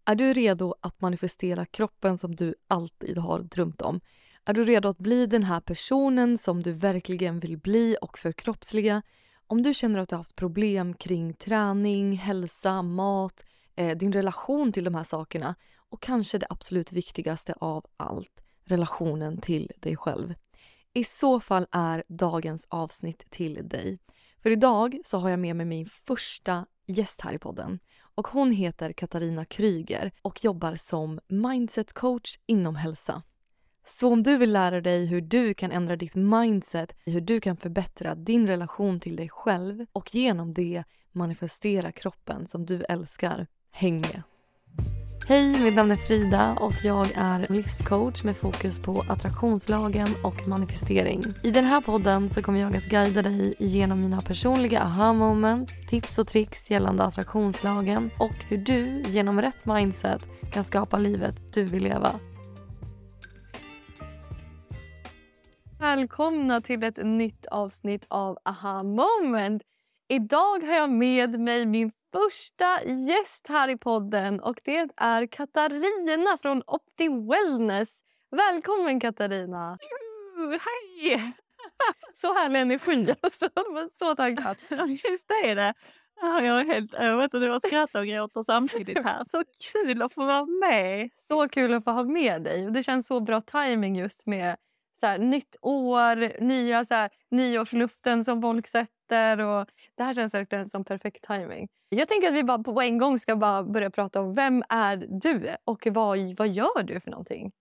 Är du redo att manifestera kroppen som du alltid har drömt om? Är du redo att bli den här personen som du verkligen vill bli och förkroppsliga? Om du känner att du har haft problem kring träning, hälsa, mat, din relation till de här sakerna och kanske det absolut viktigaste av allt, relationen till dig själv. I så fall är dagens avsnitt till dig. För idag så har jag med mig min första gäst här i podden. Och hon heter Katarina Kryger och jobbar som mindset coach inom hälsa. Så om du vill lära dig hur du kan ändra ditt mindset, hur du kan förbättra din relation till dig själv och genom det manifestera kroppen som du älskar, häng med! Hej, mitt namn är Frida och jag är livscoach med fokus på attraktionslagen och manifestering. I den här podden så kommer jag att guida dig igenom mina personliga aha-moments, tips och tricks gällande attraktionslagen och hur du genom rätt mindset kan skapa livet du vill leva. Välkomna till ett nytt avsnitt av Aha Moment. Idag har jag med mig min första gäst här i podden och det är Katarina från Opti Wellness. Välkommen Katarina! Hej! Så härlig energi, alltså. Så taggad. Just det. Ja, jag är helt övat och du har skrattat och gråter samtidigt här. Så kul att få vara med. Så kul att få ha med dig. Det känns så bra timing just med så här, nytt år, nya så här, nyårsluften som folk sätter. Och det här känns verkligen som perfekt timing. Jag tänker att vi bara på en gång ska bara börja prata om vem är du och vad gör du för någonting?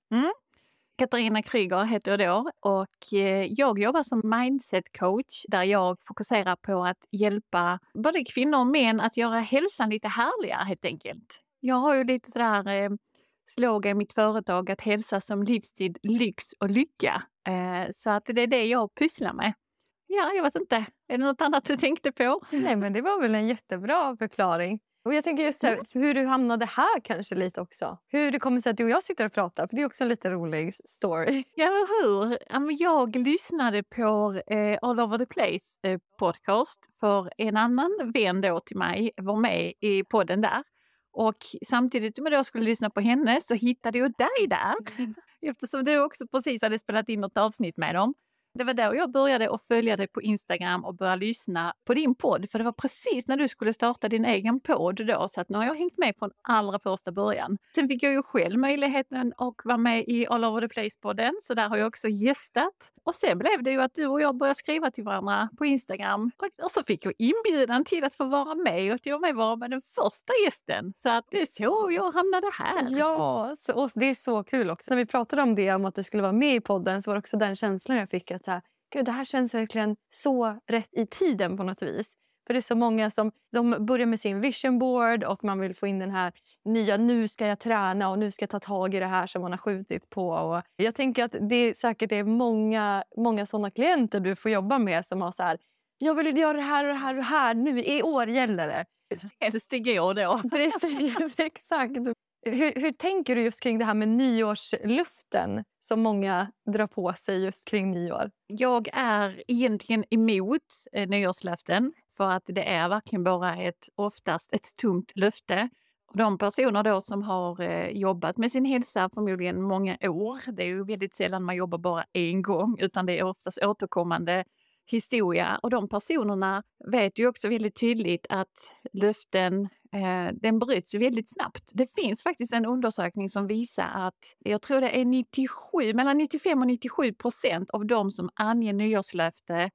Katarina Kryger heter jag då och jag jobbar som mindset coach där jag fokuserar på att hjälpa både kvinnor och män att göra hälsan lite härligare helt enkelt. Jag har ju lite sådär slogan i mitt företag att hälsa som livsstil, lyx och lycka. Så att det är det jag pysslar med. Ja, jag vet inte. Är det något annat du tänkte på? Nej, men det var väl en jättebra förklaring. Och jag tänker just här, hur du hamnade här kanske lite också. Hur det kommer sig att du och jag sitter och pratar. För det är också en lite rolig story. Ja, eller hur? Jag lyssnade på All Over the Place podcast för en annan vän då till mig var med i podden där. Och samtidigt som jag då skulle lyssna på henne så hittade jag dig där. Eftersom du också precis hade spelat in något avsnitt med dem. Det var då jag började att följa dig på Instagram och börja lyssna på din podd. För det var precis när du skulle starta din egen podd då. Så att nu har jag hängt med från allra första början. Sen fick jag ju själv möjligheten att vara med i All Over the Place-podden. Så där har jag också gästat. Och sen blev det ju att du och jag började skriva till varandra på Instagram. Och så fick jag inbjudan till att få vara med och att jag vara med den första gästen. Så att det är så jag hamnade här. Ja, och det är så kul också. När vi pratade om det, om att du skulle vara med i podden, så var det också den känslan jag fick att så här, gud, det här känns verkligen så rätt i tiden på något vis. För det är så många som de börjar med sin vision board och man vill få in den här nya, nu ska jag träna och nu ska jag ta tag i det här som man har skjutit på. Och jag tänker att det är säkert är många sådana klienter du får jobba med som har så här, jag vill göra det här och det här och det här, nu i år gäller det. Helst igår då. Precis, exakt. Hur tänker du just kring det här med nyårsluften som många drar på sig just kring nyår? Jag är egentligen emot nyårslöften för att det är verkligen bara oftast ett tomt löfte. Och de personer då som har jobbat med sin hälsa förmodligen många år, det är ju väldigt sällan man jobbar bara en gång utan det är oftast återkommande historia. Och de personerna vet ju också väldigt tydligt att löften den bryts ju väldigt snabbt. Det finns faktiskt en undersökning som visar att jag tror det är mellan 95 och 97% av de som anger nyårslöfte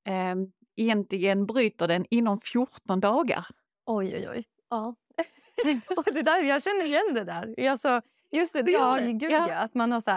egentligen bryter den inom 14 dagar. Oj. Ja. Och det där, jag känner igen det där. Alltså, just det, att man har så här,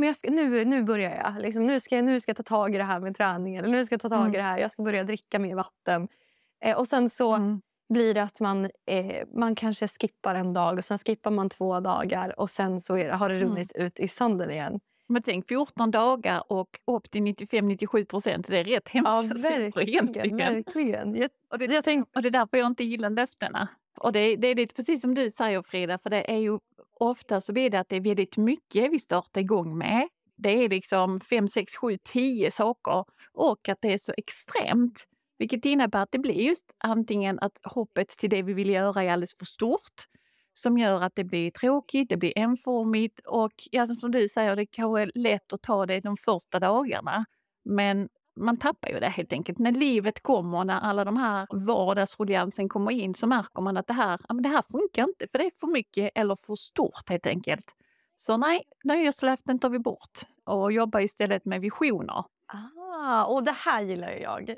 nu börjar jag. Liksom, nu ska jag ta tag i det här med träning. Eller nu ska jag ta tag i det här. Jag ska börja dricka mer vatten. Och sen så blir det att man kanske skippar en dag. Och sen skippar man 2 dagar. Och sen så har det runnit ut i sanden igen. Men tänk 14 dagar och upp till 95-97%. Det är rätt hemska siffror egentligen. Verkligen. Och det är därför jag inte gillar löftena. Och det är lite precis som du säger Frida, för det är ju ofta så blir det att det är väldigt mycket vi startar igång med. Det är liksom 5, 6, 7, 10 saker och att det är så extremt. Vilket innebär att det blir just antingen att hoppet till det vi vill göra är alldeles för stort. som gör att det blir tråkigt, det blir enformigt och ja, som du säger, det kanske är lätt att ta det de första dagarna. Men man tappar ju det helt enkelt. När livet kommer, när alla de här vardagsruljangsen kommer in så märker man att det här funkar inte för det är för mycket eller för stort helt enkelt. Så nej, nyårslöften tar vi bort och jobbar istället med visioner. Och det här gillar ju jag.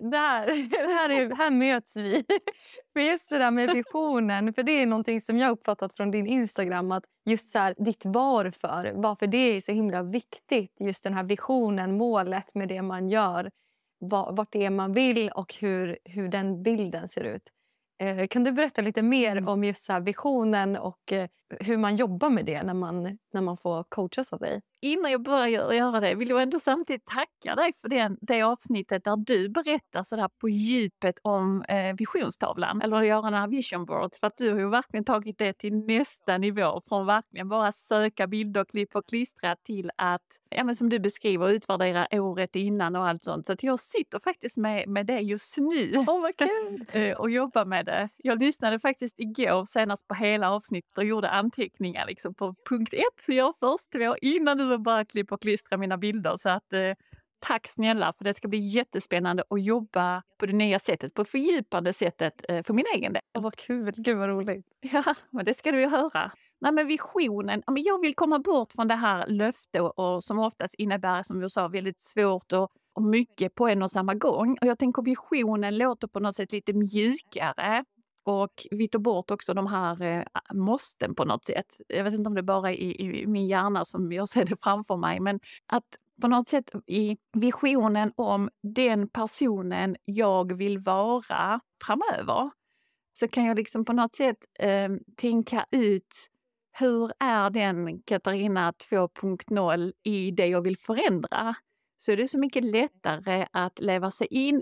Här möts vi. För just det där med visionen, för det är någonting som jag uppfattat från din Instagram, att just så här, ditt varför det är så himla viktigt. Just den här visionen, målet med det man gör, vart det är man vill och hur den bilden ser ut. Kan du berätta lite mer om just så här visionen och hur man jobbar med det när man får coachas av dig? Innan jag börjar göra det vill jag ändå samtidigt tacka dig för det avsnittet där du berättar så där på djupet om visionstavlan eller göra den här vision boards, för att du har ju verkligen tagit det till nästa nivå från verkligen bara söka bilder, klipp och klistra till att, ja, men som du beskriver, utvärdera året innan och allt sånt. Så att jag sitter faktiskt med det just nu. Vad kul! Och jobbar med det. Jag lyssnade faktiskt igår senast på hela avsnittet och gjorde anteckningar liksom på punkt 1, jag först 2, innan du bara klippa och klistra mina bilder. Så att tack snälla, för det ska bli jättespännande att jobba på det nya sättet, på fördjupande sättet för min egen del. Vad kul, gud vad roligt. Ja, men det ska du ju höra. Nej, men visionen, jag vill komma bort från det här löfte och som oftast innebär, som vi sa, väldigt svårt och mycket på en och samma gång. Och jag tänker visionen låter på något sätt lite mjukare. Och vi tar bort också de här måsten på något sätt. Jag vet inte om det bara är i min hjärna som jag ser det framför mig. Men att på något sätt i visionen om den personen jag vill vara framöver. Så kan jag liksom på något sätt tänka ut hur är den Katarina 2.0 i det jag vill förändra. Så är det så mycket lättare att leva sig in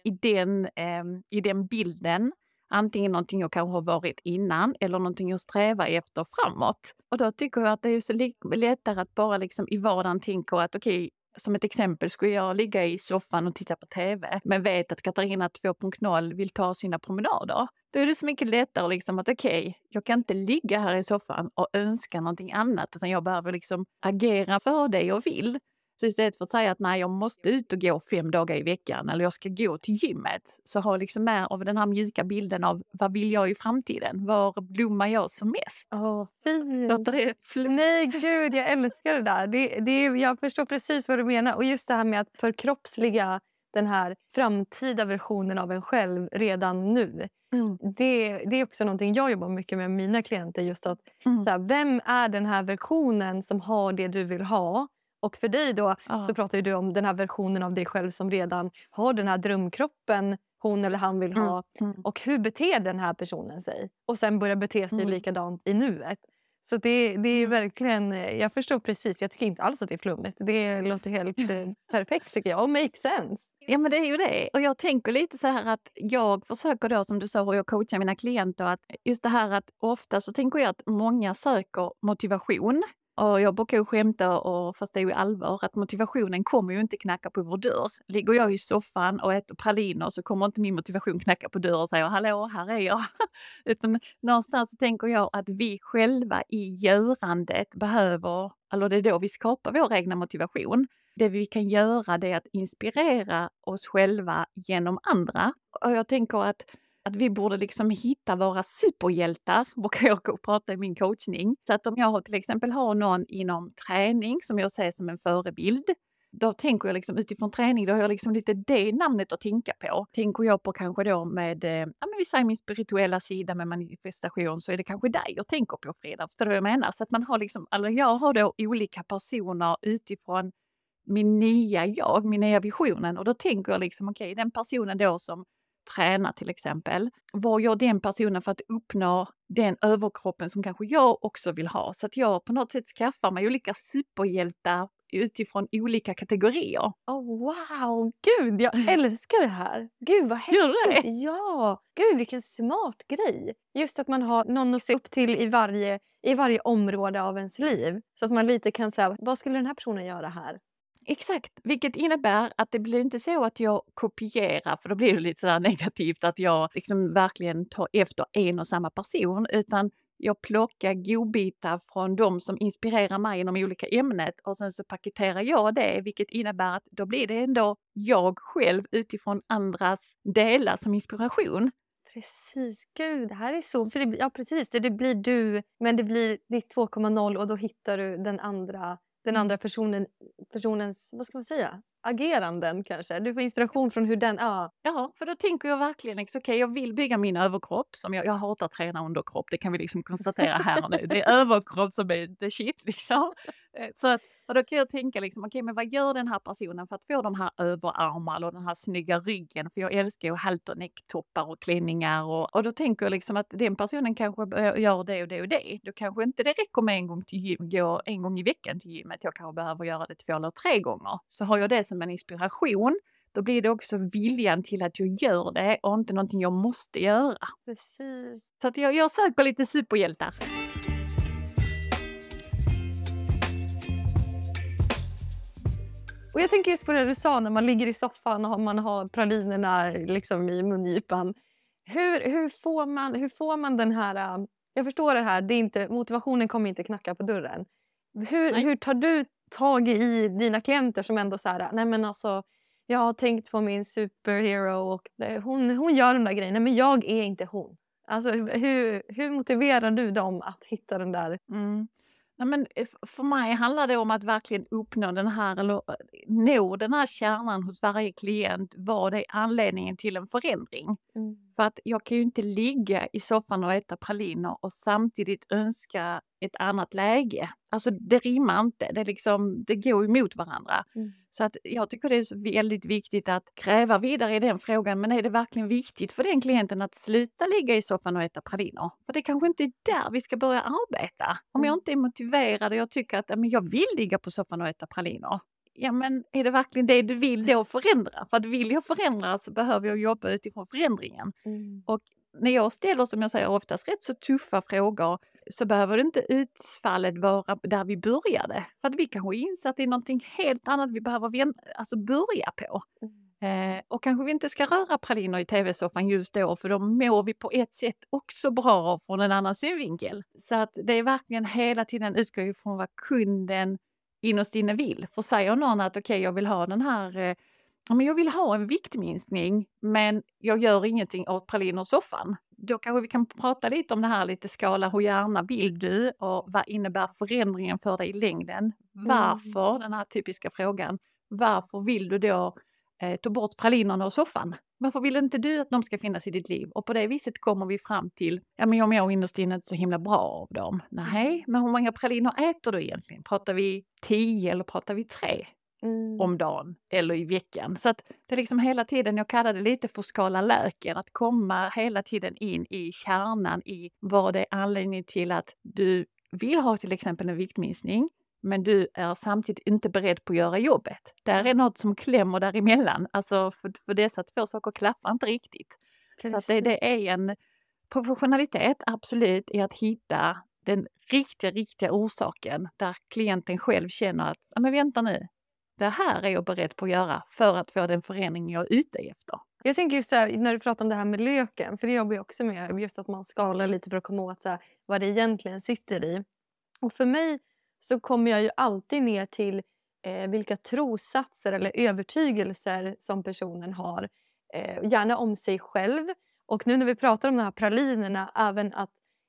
i den bilden. Antingen någonting jag kanske har varit innan eller någonting jag strävar efter framåt. Och då tycker jag att det är så lättare att bara liksom i vardagen tänka att okej, som ett exempel skulle jag ligga i soffan och titta på TV men vet att Katarina 2.0 vill ta sina promenader. Då är det så mycket lättare liksom att okej, jag kan inte ligga här i soffan och önska någonting annat utan jag behöver liksom agera för det jag vill. Så istället för att säga att nej, jag måste ut och gå 5 dagar i veckan eller jag ska gå till gymmet, så har liksom mer av den här mjuka bilden av vad vill jag i framtiden? Var blommar jag som mest? Låter det Nej gud, jag älskar det där. Jag förstår precis vad du menar. Och just det här med att förkroppsliga den här framtida versionen av en själv redan nu. Det är också någonting jag jobbar mycket med mina klienter. Just att så här, vem är den här versionen som har det du vill ha? Och för dig då så pratar ju du om den här versionen av dig själv som redan har den här drömkroppen hon eller han vill ha. Och hur beter den här personen sig? Och sen börja bete sig likadant i nuet. Så det är verkligen, jag förstår precis. Jag tycker inte alls att det är flummigt. Det låter helt perfekt tycker jag. Och make sense. Ja, men det är ju det. Och jag tänker lite så här att jag försöker då, som du sa, och jag coachar mina klienter, att just det här att ofta så tänker jag att många söker motivation. Och jag brukar ju skämta, fast det är ju allvar, att motivationen kommer ju inte knacka på vår dörr. Ligger jag i soffan och äter praliner så kommer inte min motivation knacka på dörren och säga hallå, här är jag. Utan någonstans så tänker jag att vi själva i görandet behöver, eller det är då vi skapar vår egna motivation. Det vi kan göra det är att inspirera oss själva genom andra. Och jag tänker att vi borde liksom hitta våra superhjältar, brukar jag prata i min coachning. Så att om jag till exempel har någon inom träning som jag ser som en förebild, då tänker jag liksom utifrån träning, då har jag liksom lite det namnet att tänka på. Tänker jag på kanske då med, vi säger min spirituella sida med manifestation, så är det kanske dig jag tänker på, Frida. Förstår du vad jag menar? Så att man har liksom, eller jag har då olika personer utifrån min nya visionen. Och då tänker jag liksom, okej, den personen då som tränar till exempel. Vad gör den personen för att uppnå den överkroppen som kanske jag också vill ha? Så att jag på något sätt skaffar mig olika superhjältar utifrån olika kategorier. Wow, gud jag älskar det här. Gud vad häftigt. Gör det? Ja, gud vilken smart grej. Just att man har någon att se upp till i varje område av ens liv. Så att man lite kan säga, vad skulle den här personen göra här? Exakt, vilket innebär att det blir inte så att jag kopierar, för då blir det lite sådär negativt att jag liksom verkligen tar efter en och samma person, utan jag plockar godbitar från de som inspirerar mig inom olika ämnet och sen så paketerar jag det, vilket innebär att då blir det ändå jag själv utifrån andras delar som inspiration. Precis, gud det här är så, för ja precis, det blir du men det blir ditt 2,0 och då hittar du den andra personens, vad ska man säga, ageranden kanske. Du får inspiration från hur den, ja. Ja, för då tänker jag verkligen liksom, okej, jag vill bygga min överkropp. Som jag hatar träna underkropp, det kan vi liksom konstatera här och nu. Det är överkropp som är the shit liksom. Så att, och då kan jag tänka liksom, okej, men vad gör den här personen för att få de här överarmarna och den här snygga ryggen? För jag älskar ju halternecktoppar och klänningar. Och då tänker jag liksom att den personen kanske gör det och det och det. Då kanske inte det räcker med gå en gång i veckan till gymmet. Jag kanske behöver göra det 2 eller 3 gånger. Så har jag det som en inspiration. Då blir det också viljan till att jag gör det och inte någonting jag måste göra. Precis. Så att jag söker lite superhjältar. Och jag tänker just på det du sa när man ligger i soffan och man har pralinerna liksom i mungipan. Hur får man den här, jag förstår det här, det är inte, motivationen kommer inte knacka på dörren. Hur tar du tag i dina klienter som ändå så här, nej men alltså jag har tänkt på min superhero och hon gör de där grejerna men jag är inte hon. Alltså hur motiverar du dem att hitta den där? Nej, men för mig handlar det om att verkligen uppnå den här, eller nå den här kärnan hos varje klient. Vad är anledningen till en förändring? För att jag kan ju inte ligga i soffan och äta praliner och samtidigt önska ett annat läge. Alltså det rimmar inte, det går emot varandra. Så att jag tycker det är så väldigt viktigt att gräva vidare i den frågan. Men är det verkligen viktigt för den klienten att sluta ligga i soffan och äta praliner? För det kanske inte är där vi ska börja arbeta. Om jag inte är motiverad och jag tycker att men jag vill ligga på soffan och äta praliner. Ja, men är det verkligen det du vill då förändra? För att vill jag förändra så behöver jag jobba utifrån förändringen. Och när jag ställer, som jag säger, oftast rätt så tuffa frågor så behöver det inte utfallet vara där vi började. För att vi kanske inser att det är någonting helt annat vi behöver börja på. Och kanske vi inte ska röra praliner i tv-soffan just då, för då mår vi på ett sätt också bra från en annan synvinkel. Så att det är verkligen hela tiden utgå ifrån vad kunden innerst inne vill. För säger någon att okej, jag vill ha den här, men jag vill ha en viktminskning men jag gör ingenting åt praliner i soffan. Då kanske vi kan prata lite om det här, lite skala, hur gärna vill du och vad innebär förändringen för dig i längden? Varför, den här typiska frågan, varför vill du då ta bort pralinerna ur soffan? Varför vill inte du att de ska finnas i ditt liv? Och på det viset kommer vi fram till, ja men jag mår innerst inne inte så himla bra av dem. Nej, men hur många praliner äter du egentligen? Pratar vi 10 eller pratar vi 3 om dagen eller i veckan? Så att det är liksom hela tiden, jag kallar det lite för skala löken, att komma hela tiden in i kärnan i vad det är anledningen till att du vill ha till exempel en viktminskning. Men du är samtidigt inte beredd på att göra jobbet. Där är något som klämmer däremellan. Alltså för dessa 2 saker klaffar inte riktigt. Precis. Så att det är en professionalitet, absolut, i att hitta den riktiga orsaken. Där klienten själv känner att, men vänta nu, det här är jag beredd på att göra för att få den förändring jag är ute efter. Jag tänker just så här, när du pratar om det här med löken, för det jobbar jag också med, just att man skalar lite för att komma åt så här, vad det egentligen sitter i. Och för mig så kommer jag ju alltid ner till vilka trossatser eller övertygelser som personen har. Gärna om sig själv. Och nu när vi pratar om de här pralinerna, även att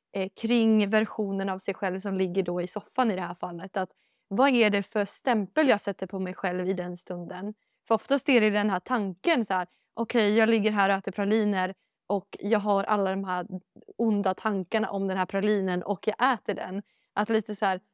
kring versionen av sig själv som ligger då i soffan i det här fallet. Att vad är det för stämpel jag sätter på mig själv i den stunden? För oftast är det den här tanken så här, okej, jag ligger här och äter praliner och jag har alla de här onda tankarna om den här pralinen och jag äter den. Att lite så här,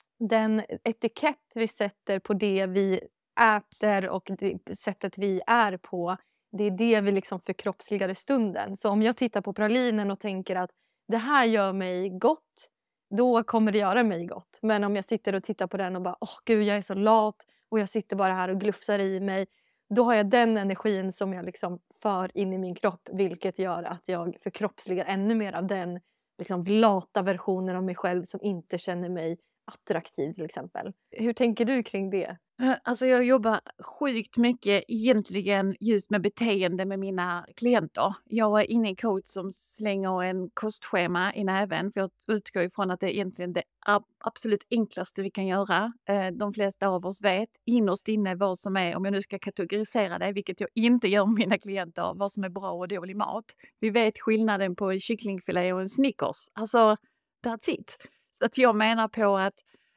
den etikett vi sätter på det vi äter och det sättet vi är på, det är det vi liksom förkroppsligar i stunden. Så om jag tittar på pralinen och tänker att det här gör mig gott, då kommer det göra mig gott. Men om jag sitter och tittar på den och bara, gud jag är så lat och jag sitter bara här och glufsar i mig, då har jag den energin som jag liksom för in i min kropp, vilket gör att jag förkroppsligar ännu mer av den liksom lata versionen av mig själv som inte känner mig attraktiv till exempel. Hur tänker du kring det? Alltså jag jobbar sjukt mycket egentligen just med beteende med mina klienter. Jag är ingen coach som slänger en kostschema i näven, för jag utgår ifrån att det är egentligen det absolut enklaste vi kan göra. De flesta av oss vet innerst inne vad som är, om jag nu ska kategorisera det, vilket jag inte gör med mina klienter, vad som är bra och dålig mat. Vi vet skillnaden på en kycklingfilé och en Snickers. Alltså, that's it. Så att jag menar på att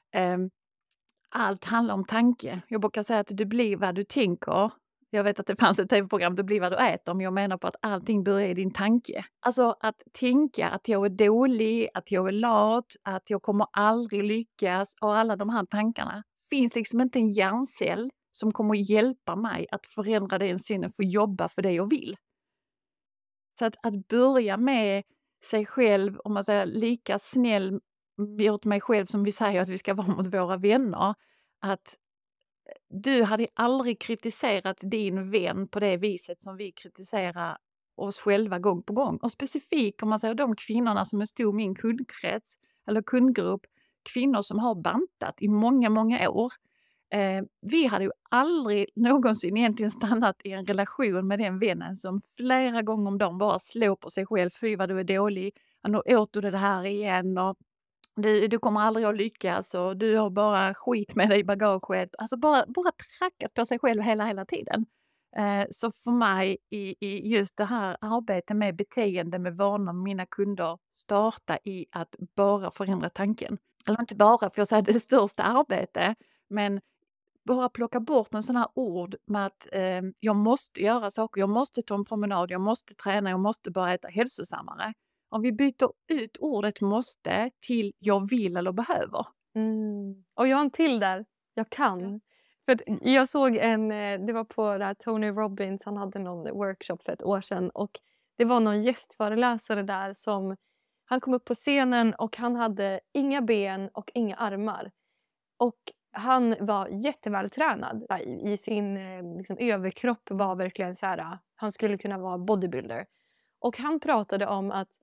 allt handlar om tanke. Jag brukar säga att du blir vad du tänker. Jag vet att det fanns ett tv-program, du blir vad du äter, men jag menar på att allting börjar i din tanke. Alltså att tänka att jag är dålig, att jag är lat, att jag kommer aldrig lyckas och alla de här tankarna. Finns liksom inte en hjärncell som kommer hjälpa mig att förändra den synen för att jobba för det jag vill. Så att börja med sig själv, om man säger lika snäll mot mig själv som vi säger att vi ska vara mot våra vänner, att du hade aldrig kritiserat din vän på det viset som vi kritiserar oss själva gång på gång. Och specifikt om man säger de kvinnorna som är stor min kundkrets eller kundgrupp, kvinnor som har bantat i många, många år. Vi hade ju aldrig någonsin egentligen stannat i en relation med den vännen som flera gånger om dagen bara slår på sig själv. Fy vad du är dålig, nu åt du det här igen och du kommer aldrig att lyckas och du har bara skit med dig i bagaget. Alltså bara trackat på sig själv hela tiden. Så för mig i just det här arbetet med beteende, med vanor med mina kunder, starta i att bara förändra tanken. Eller inte bara, för jag säger det största arbete, men bara plocka bort en sån här ord med att jag måste göra saker, jag måste ta en promenad, jag måste träna, jag måste bara äta hälsosammare. Om vi byter ut ordet måste till jag vill eller behöver. Och jag har en till där, jag kan. För jag såg det var på det här Tony Robbins, han hade någon workshop för ett år sedan. Och det var någon gästföreläsare där som, han kom upp på scenen och han hade inga ben och inga armar. Och han var jättevältränad i sin liksom, överkropp var verkligen så här, han skulle kunna vara bodybuilder. Och han pratade om att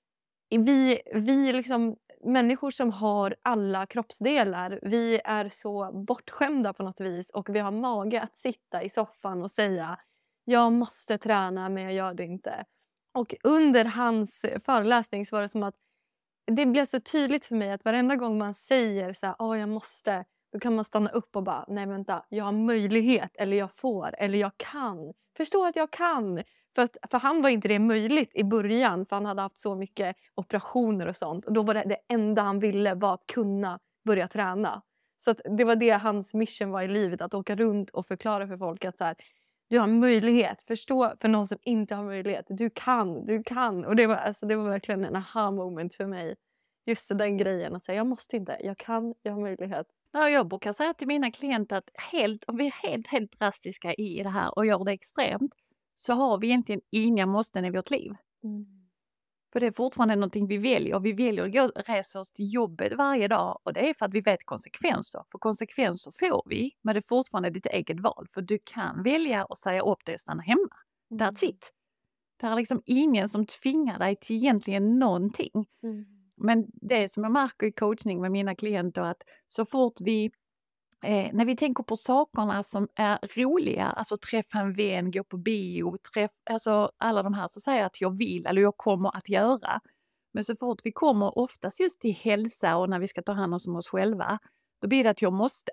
vi liksom, människor som har alla kroppsdelar, vi är så bortskämda på något vis och vi har mage att sitta i soffan och säga jag måste träna men jag gör det inte. Och under hans föreläsning så var det som att det blev så tydligt för mig att varenda gång man säger så här, jag måste, då kan man stanna upp och bara, nej vänta, jag har möjlighet eller jag får eller jag kan. Förstå att jag kan. För han var inte det möjligt i början, för han hade haft så mycket operationer och sånt. Och då var det enda han ville var att kunna börja träna. Så att det var det hans mission var i livet, att åka runt och förklara för folk att så här, du har möjlighet. Förstå för någon som inte har möjlighet. Du kan. Och det var verkligen en aha moment för mig. Just den grejen att säga, jag måste inte, jag kan, jag har möjlighet. Ja, jag brukar säga till mina klienter att om vi är helt drastiska i det här och gör det extremt, så har vi egentligen inga måsten i vårt liv. För det är fortfarande någonting vi väljer. Vi väljer att resa oss till jobbet varje dag och det är för att vi vet konsekvenser. För konsekvenser får vi, men det är fortfarande ditt eget val. För du kan välja att säga upp dig och stanna hemma. That's it. Det är liksom ingen som tvingar dig till egentligen någonting. Men det som jag märker i coachning med mina klienter, att så fort vi när vi tänker på sakerna som är roliga, alltså träffa en vän, gå på bio, alltså alla de här, så säger jag att jag vill eller jag kommer att göra. Men så fort vi kommer oftast just till hälsa och när vi ska ta hand om oss själva, då blir det att jag måste.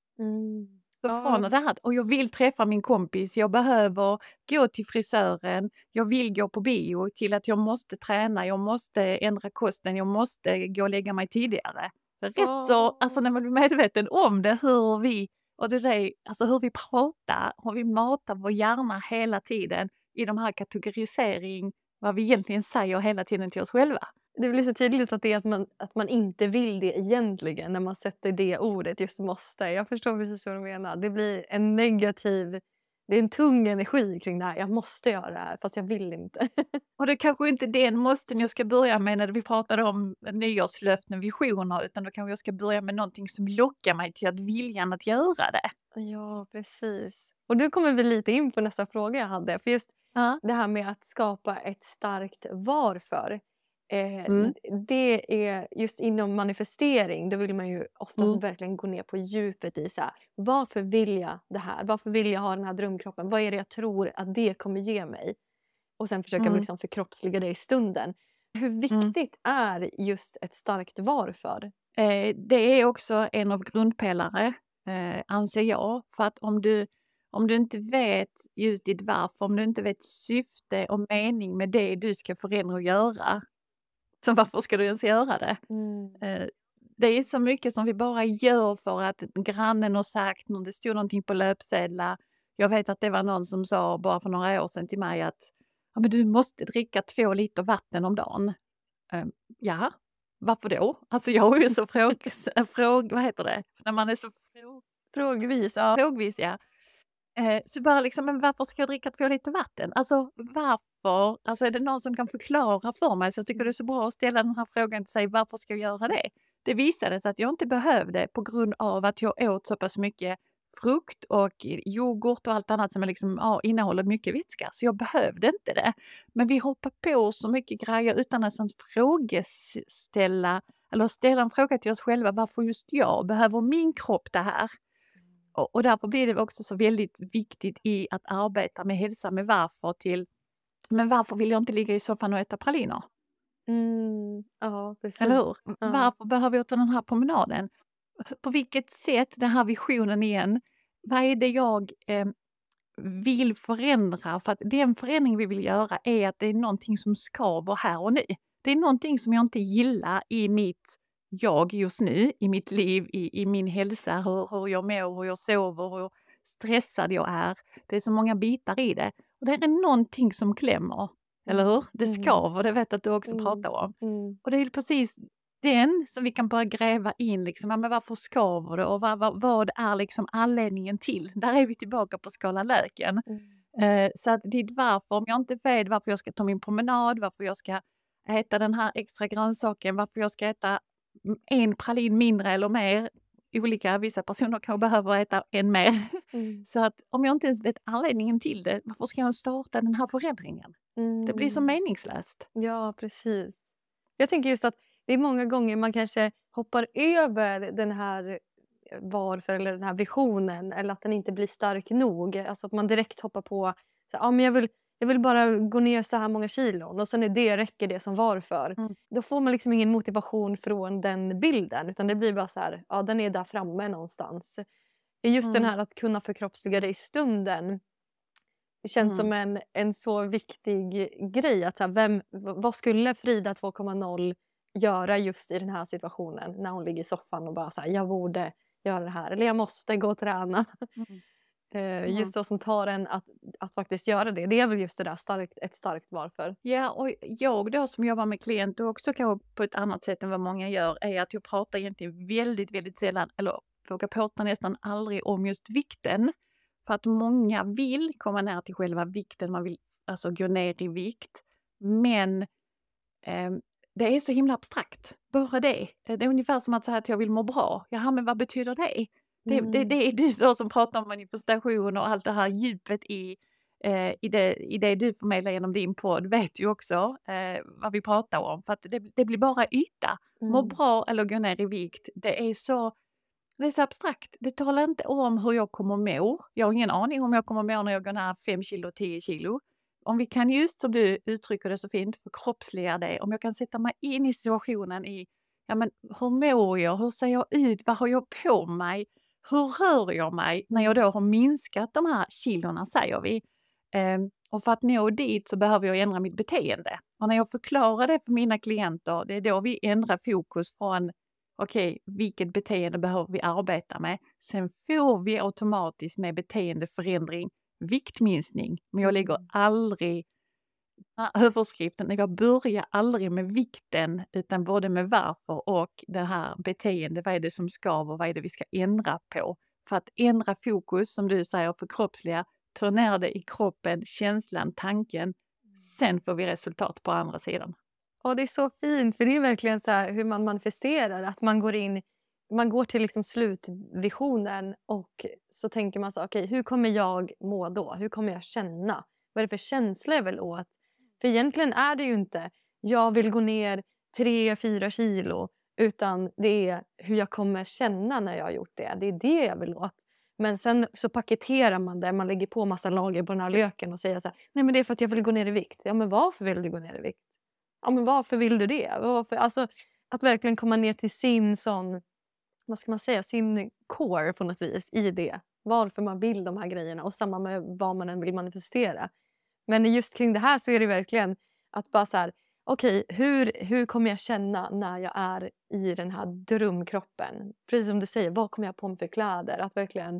Så från det här, och jag vill träffa min kompis, jag behöver gå till frisören, jag vill gå på bio, till att jag måste träna, jag måste ändra kosten, jag måste gå och lägga mig tidigare. Så alltså när man blir medveten om det, hur vi pratar, hur vi matar vår hjärna hela tiden i de här kategorisering, vad vi egentligen säger hela tiden till oss själva. Det blir så tydligt att det är att man inte vill det egentligen när man sätter det ordet, just måste. Jag förstår precis vad du menar. Det blir en negativ, det är en tung energi kring det här. Jag måste göra det här fast jag vill inte. Och det kanske inte den måsten jag ska börja med när vi pratade om nyårslöften, visioner, utan då kanske jag ska börja med någonting som lockar mig till att viljan att göra det. Ja, precis. Och nu kommer vi lite in på nästa fråga jag hade. För just det här med att skapa ett starkt varför. Mm. Det är just inom manifestering, då vill man ju oftast Mm. verkligen gå ner på djupet i så här, varför vill jag det här? Varför vill jag ha den här drömkroppen? Vad är det jag tror att det kommer ge mig? Och sen försöka Mm. liksom förkroppsliga det i stunden. Hur Mm. viktigt är just ett starkt varför? Det är också en av grundpelare, anser jag. För att om du inte vet just ditt varför, om du inte vet syfte och mening med det du ska förändra och göra, så varför ska du ens göra det? Det är så mycket som vi bara gör för att grannen har sagt, det stod någonting på löpsedlar. Jag vet att det var någon som sa bara för några år sedan till mig att ja, men du måste dricka 2 liter vatten om dagen. Ja, varför då? Alltså jag är ju så vad heter det? När man är så Frågvis, ja. frågvis, ja. Så bara liksom, men varför ska jag dricka 2 liter vatten? Alltså varför? Alltså är det någon som kan förklara för mig? Så jag tycker det är så bra att ställa den här frågan till sig, varför ska jag göra det? Det visade sig att jag inte behövde på grund av att jag åt så pass mycket frukt och yoghurt och allt annat som innehåller mycket vätska. Så jag behövde inte det. Men vi hoppar på så mycket grejer utan att ens ställa en fråga till oss själva, varför just jag? Behöver min kropp det här? Och därför blir det också så väldigt viktigt i att arbeta med hälsa med men varför vill jag inte ligga i soffan och äta praliner? Ja, precis. Eller hur? Ja. Varför behöver jag ta den här promenaden? På vilket sätt, den här visionen igen, vad är det jag vill förändra? För att den förändring vi vill göra är att det är någonting som skaver här och nu. Det är någonting som jag inte gillar i mitt jag just nu, i mitt liv, i min hälsa, hur jag mår, hur jag sover, hur stressad jag är. Det är så många bitar i det. Och det är någonting som klämmer, eller hur? Det skaver, det vet att du också pratar om. Och det är precis den som vi kan börja gräva in, liksom, men varför skaver det och vad är liksom anledningen till? Där är vi tillbaka på skalan löken. Så att ditt varför, om jag inte vet varför jag ska ta min promenad, varför jag ska äta den här extra grönsaken, varför jag ska äta en pralin mindre eller mer, vissa personer kanske behöver äta en mer. Så att om jag inte ens vet anledningen till det, varför ska jag starta den här förändringen? Det blir så meningslöst. Ja, precis. Jag tänker just att det är många gånger man kanske hoppar över den här varför eller den här visionen, eller att den inte blir stark nog. Alltså att man direkt hoppar på så här, ja, men jag vill bara gå ner så här många kilon och sen räcker det som varför. Då får man liksom ingen motivation från den bilden, utan det blir bara så här, ja, den är där framme någonstans. Just den här att kunna förkroppsliga det i stunden. Det känns som en så viktig grej. Att så här, vad skulle Frida 2.0 göra just i den här situationen när hon ligger i soffan och bara så här, jag borde göra det här. Eller jag måste gå och träna. Just så som tar en att faktiskt göra det. Det är väl just det där ett starkt varför. Ja, och jag då som jobbar med klienter också kanske på ett annat sätt än vad många gör, är att jag pratar egentligen väldigt, väldigt sällan, eller vågar prata nästan aldrig om just vikten. För att många vill komma ner till själva vikten, man vill alltså gå ner i vikt. Men det är så himla abstrakt, bara det. Det är ungefär som att säga att jag vill må bra. Jaha, men vad betyder det? Det är du då som pratar om manifestation och allt det här djupet i det du förmedlar genom din podd, vet ju också vad vi pratar om. För att det blir bara yta. Må bra eller gå ner i vikt. Det är så abstrakt. Det talar inte om hur jag kommer må. Jag har ingen aning om jag kommer må när jag går ner 5 kilo, 10 kilo. Om vi kan just, som du uttrycker det så fint, förkroppsliga det. Om jag kan sätta mig in i situationen ja men hur mår jag? Hur ser jag ut? Vad har jag på mig? Hur rör jag mig när jag då har minskat de här kilorna, säger vi. Och för att nå dit så behöver jag ändra mitt beteende. Och när jag förklarar det för mina klienter, det är då vi ändrar fokus från okej, vilket beteende behöver vi arbeta med? Sen får vi automatiskt med beteendeförändring viktminskning. Men jag lägger aldrig överskriften, jag börjar aldrig med vikten utan både med varför och det här beteendet. Vad är det som skaver? Vad är det vi ska ändra på? För att ändra fokus, som du säger, förkroppsliga, ta ner det i kroppen, känslan, tanken. Sen får vi resultat på andra sidan. Och det är så fint, för det är verkligen så här hur man manifesterar. Att man går till liksom slutvisionen och så tänker man så okej, hur kommer jag må då? Hur kommer jag känna? Vad är det för känsla jag vill åt? För egentligen är det ju inte jag vill gå ner 3-4 kilo. Utan det är hur jag kommer känna när jag har gjort det. Det är det jag vill åt. Men sen så paketerar man det. Man lägger på massa lager på den här löken och säger så här: nej men det är för att jag vill gå ner i vikt. Ja men varför vill du gå ner i vikt? Ja men varför vill du det? Varför? Alltså att verkligen komma ner till sin sån, vad ska man säga, sin core på något vis i det. Varför man vill de här grejerna och samma med vad man än vill manifestera. Men just kring det här så är det verkligen att bara så här, okej, hur kommer jag känna när jag är i den här drömkroppen? Precis som du säger, vad kommer jag på mig för kläder? Att verkligen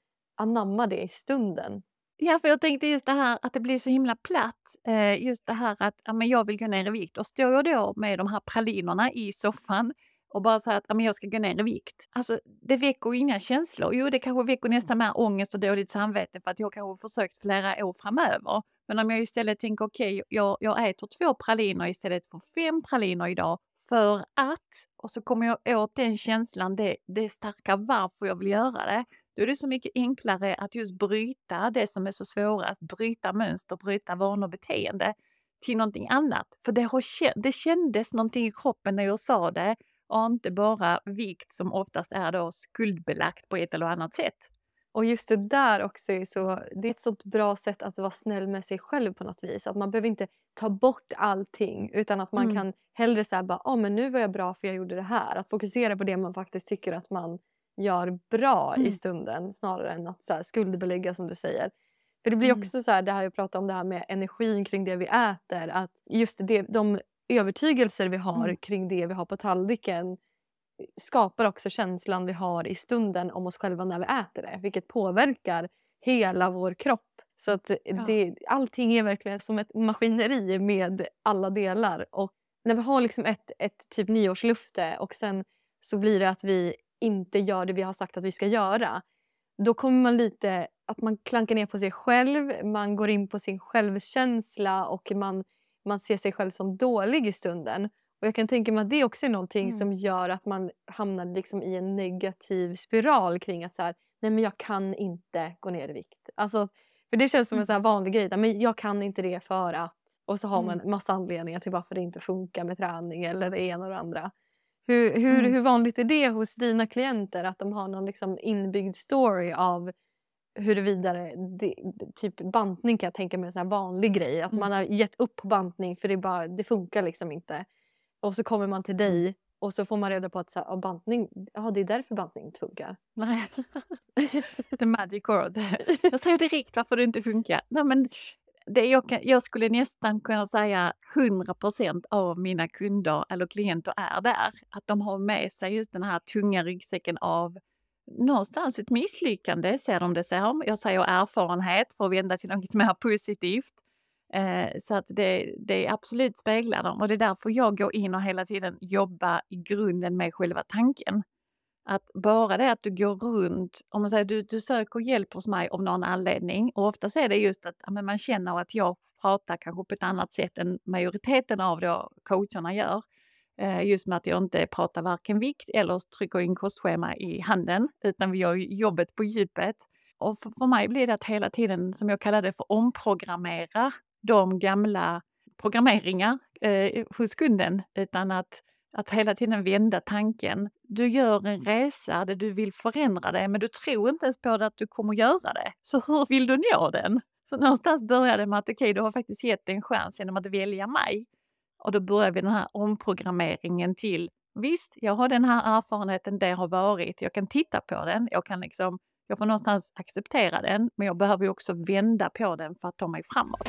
anamma det i stunden. Ja, för jag tänkte just det här att det blir så himla platt. Just det här att ja, men jag vill gå ner i vikt. Och står jag då med de här pralinerna i soffan och bara säger att ja, men jag ska gå ner i vikt. Alltså, det väcker inga känslor. Jo, det kanske väcker nästan mer ångest och dåligt samvete för att jag kanske försökt flera år framöver. Men om jag istället tänker okej, jag äter 2 praliner istället för 5 praliner idag för att, och så kommer jag åt den känslan, det starka varför jag vill göra det. Då är det så mycket enklare att just bryta det som är så svårast, bryta mönster, bryta vanor och beteende till någonting annat. För det kändes någonting i kroppen när jag sa det och inte bara vikt som oftast är då skuldbelagt på ett eller annat sätt. Och just det där också är så, det är ett sånt bra sätt att vara snäll med sig själv på något vis. Att man behöver inte ta bort allting utan att man kan hellre säga bara, men nu var jag bra för jag gjorde det här. Att fokusera på det man faktiskt tycker att man gör bra i stunden snarare än att så här, skuldbelägga som du säger. För det blir också så här, det här jag pratar om, det här med energin kring det vi äter. Att just det, de övertygelser vi har kring det vi har på tallriken skapar också känslan vi har i stunden om oss själva när vi äter det. Vilket påverkar hela vår kropp. Så att allting är verkligen som ett maskineri med alla delar. Och när vi har liksom ett typ nyårslufte och sen så blir det att vi inte gör det vi har sagt att vi ska göra. Då kommer man lite att man klankar ner på sig själv. Man går in på sin självkänsla och man ser sig själv som dålig i stunden. Och jag kan tänka mig att det också är någonting som gör att man hamnar liksom i en negativ spiral kring att så här, nej men jag kan inte gå ner i vikt. Alltså, för det känns som en så här vanlig grej. Men jag kan inte det för att. Och så har man en massa anledningar till varför det inte funkar med träning eller det ena och det andra. Hur vanligt är det hos dina klienter att de har någon liksom inbyggd story av huruvida typ bantning kan jag tänka mig en sån här vanlig grej. Att man har gett upp bantning för det funkar liksom inte. Och så kommer man till dig och så får man reda på att så här, bantning, det är därför bantning inte funkar. Nej, the magic word. Jag säger direkt varför det inte funkar. Nej, men jag skulle nästan kunna säga 100% av mina kunder eller klienter är där. Att de har med sig just den här tunga ryggsäcken av någonstans ett misslyckande, ser de det så. Jag säger erfarenhet för att vända till något mer positivt. Så att det absolut speglar dem. Och det är därför jag går in och hela tiden jobbar i grunden med själva tanken. Att bara det att du går runt, om man säger du söker hjälp hos mig av någon anledning. Och oftast är det just att man känner att jag pratar kanske på ett annat sätt än majoriteten av då coacherna gör. Just med att jag inte pratar varken vikt eller trycker in kostschema i handen. Utan vi gör jobbet på djupet. Och för mig blir det att hela tiden, som jag kallar det för, omprogrammera de gamla programmeringar hos kunden. Utan att hela tiden vända tanken. Du gör en resa där du vill förändra det, men du tror inte ens på det att du kommer göra det. Så hur vill du nå den? Så någonstans börjar det med att du har faktiskt gett en chans genom att välja mig. Och då börjar vi den här omprogrammeringen till, visst, jag har den här erfarenheten, det har varit, jag kan titta på den, jag får någonstans acceptera den, men jag behöver också vända på den för att ta mig framåt.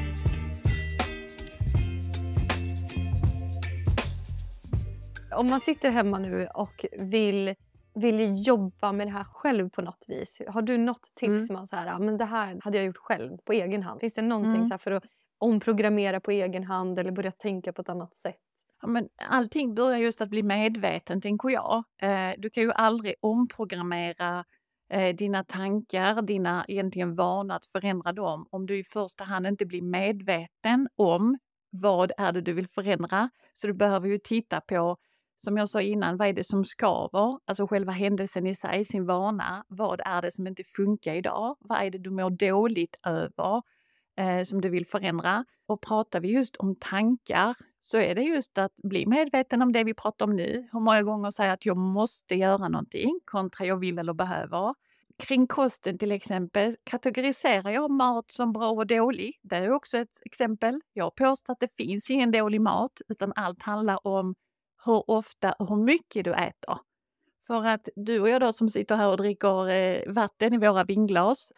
Om man sitter hemma nu och vill jobba med det här själv på något vis. Har du något tips som man så här, men det här hade jag gjort själv på egen hand? Finns det någonting så här för att omprogrammera på egen hand eller börja tänka på ett annat sätt? Ja, men allting börjar just att bli medveten, tänker jag. Du kan ju aldrig omprogrammera dina tankar, dina egentligen vanor, att förändra dem om du i första hand inte blir medveten om vad är det du vill förändra. Så du behöver ju titta på, som jag sa innan, vad är det som skaver? Alltså själva händelsen i sig, sin vana. Vad är det som inte funkar idag? Vad är det du mår dåligt över som du vill förändra? Och pratar vi just om tankar, så är det just att bli medveten om det vi pratar om nu. Hur många gånger säger jag att jag måste göra någonting kontra jag vill eller behöver. Kring kosten till exempel kategoriserar jag mat som bra och dålig. Det är också ett exempel. Jag påstår att det finns ingen dålig mat utan allt handlar om hur ofta och hur mycket du äter. För att du och jag då som sitter här och dricker vatten i våra vinglas.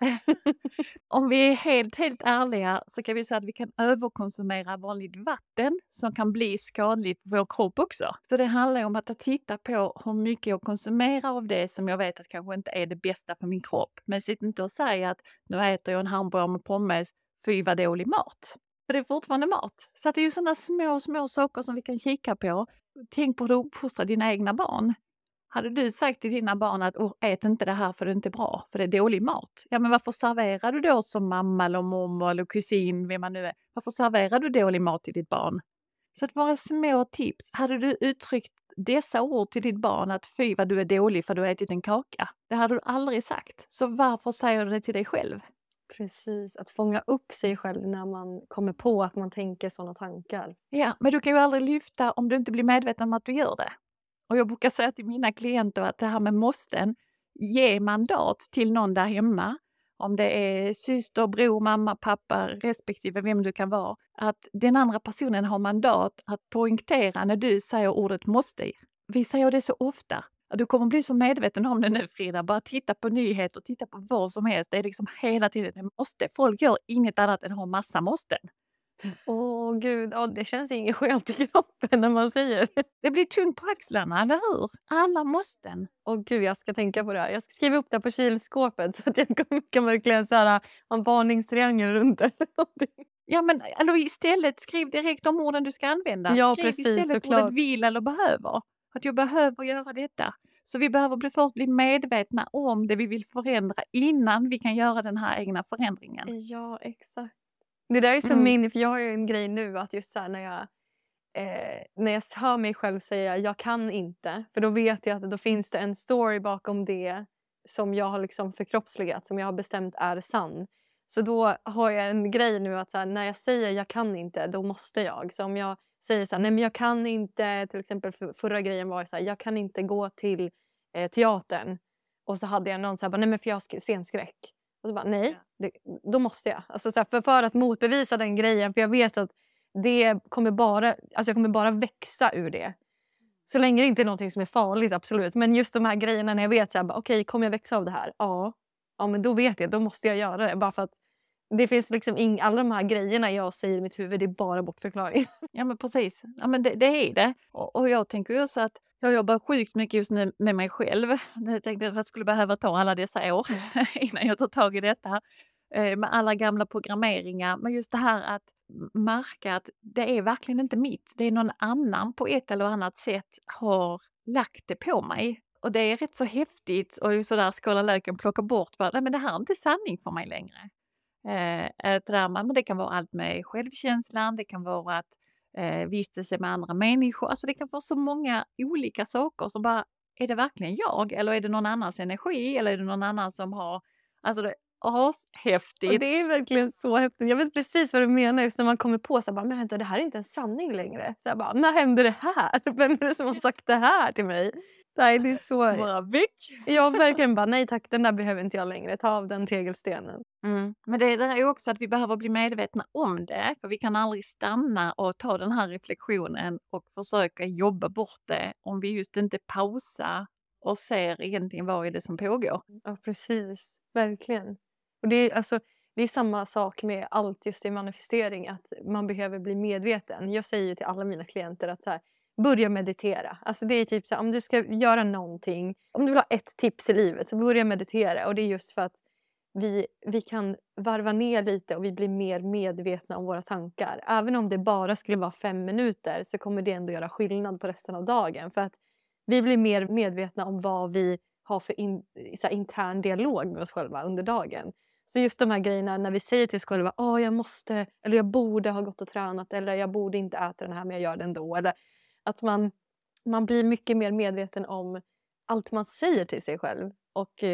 Om vi är helt ärliga så kan vi säga att vi kan överkonsumera vanligt vatten som kan bli skadligt för vår kropp också. Så det handlar om att titta på hur mycket jag konsumerar av det som jag vet att kanske inte är det bästa för min kropp. Men sitt inte och säga att nu äter jag en hamburgare med pommes, fy vad dålig mat. För det är fortfarande mat. Så att det är ju sådana små saker som vi kan kika på. Tänk på hur du uppfostrar dina egna barn. Hade du sagt till dina barn att ät inte det här för det är inte bra, för det är dålig mat. Ja, men varför serverar du då som mamma eller mormor eller kusin, vem man nu är? Varför serverar du dålig mat till ditt barn? Så att vara små tips. Hade du uttryckt dessa ord till ditt barn att fy vad du är dålig för du har ätit en kaka. Det hade du aldrig sagt. Så varför säger du det till dig själv? Precis, att fånga upp sig själv när man kommer på att man tänker sådana tankar. Ja, men du kan ju aldrig lyfta om du inte blir medveten om att du gör det. Och jag brukar säga till mina klienter att det här med måsten, ge mandat till någon där hemma, om det är syster, bror, mamma, pappa, respektive vem du kan vara, att den andra personen har mandat att poängtera när du säger ordet måste. Vi säger det så ofta. Du kommer bli så medveten om det nu, Frida. Bara titta på nyheter, titta på vad som helst. Det är liksom hela tiden det måste. Folk gör inget annat än har massa måsten. Åh gud, det känns inget skönt i kroppen när man säger det. Det blir tungt på axlarna, eller hur? Alla måsten. Åh gud, jag ska tänka på det här. Jag ska skriva upp det på kylskåpet så att jag kan verkligen så här, ha en varningstriangel runt det. Ja, men eller istället skriv direkt de orden du ska använda. Ja, skriv precis, istället såklart. ordet vill eller behöver. Att jag behöver göra detta. Så vi behöver först bli medvetna om det vi vill förändra innan vi kan göra den här egna förändringen. Ja, exakt. Det där är så för jag har ju en grej nu att just så här, när jag hör mig själv säga jag kan inte, för då vet jag att då finns det en story bakom det som jag har liksom förkroppsligat, som jag har bestämt är sann. Så då har jag en grej nu att så här, när jag säger jag kan inte, då måste jag. Så om jag säger så här, nej men jag kan inte, till exempel förra grejen var så här, jag kan inte gå till teatern. Och så hade jag någon så här, nej men för jag har scenskräck. Och så bara, nej, då måste jag. Alltså, så här, för att motbevisa den grejen. För jag vet att det kommer bara, alltså jag kommer bara växa ur det. Så länge det inte är någonting som är farligt, absolut. Men just de här grejerna när jag vet, okej, kommer jag växa av det här? Ja, men då vet jag, då måste jag göra det. Bara för att det finns liksom alla de här grejerna jag säger i mitt huvud, det är bara bortförklaring. Ja, men precis. Ja, men det är det. Och jag tänker ju så att jag jobbar sjukt mycket just nu med mig själv. Jag tänkte att jag skulle behöva ta alla dessa år innan jag tar tag i detta. Med alla gamla programmeringar. Men just det här att märka att det är verkligen inte mitt. Det är någon annan på ett eller annat sätt har lagt det på mig. Och det är rätt så häftigt. Och sådär skala löken, plocka bort. Nej, men det här är inte sanning för mig längre. Men det kan vara allt med självkänslan. Det kan vara att vistelse med andra människor. Alltså det kan vara så många olika saker som bara, är det verkligen jag? Eller är det någon annans energi? Eller är det någon annan som har, alltså det är ashäftigt. Och det är verkligen så häftigt. Jag vet precis vad du menar just när man kommer på så här, men vänta, det här är inte en sanning längre. Så jag bara, när hände det här? Vem är det som har sagt det här till mig? Nej, det är så. Bara väck. Jag verkligen bara, nej tack, den där behöver inte jag längre. Ta av den tegelstenen. Men det är ju också att vi behöver bli medvetna om det. För vi kan aldrig stanna och ta den här reflektionen och försöka jobba bort det om vi just inte pausar och ser egentligen vad är det som pågår. Ja, precis. Verkligen. Och det är samma sak med allt just i manifestering, att man behöver bli medveten. Jag säger ju till alla mina klienter att så här, börja meditera. Alltså det är typ så här, om du ska göra någonting, om du vill ha ett tips i livet så börja meditera. Och det är just för att vi kan varva ner lite och vi blir mer medvetna om våra tankar. Även om det bara skulle vara 5 minuter så kommer det ändå göra skillnad på resten av dagen. För att vi blir mer medvetna om vad vi har för intern dialog med oss själva under dagen. Så just de här grejerna när vi säger till oss själva, jag måste, eller jag borde ha gått och tränat, eller jag borde inte äta den här men jag gör det ändå. Eller att man blir mycket mer medveten om allt man säger till sig själv. Och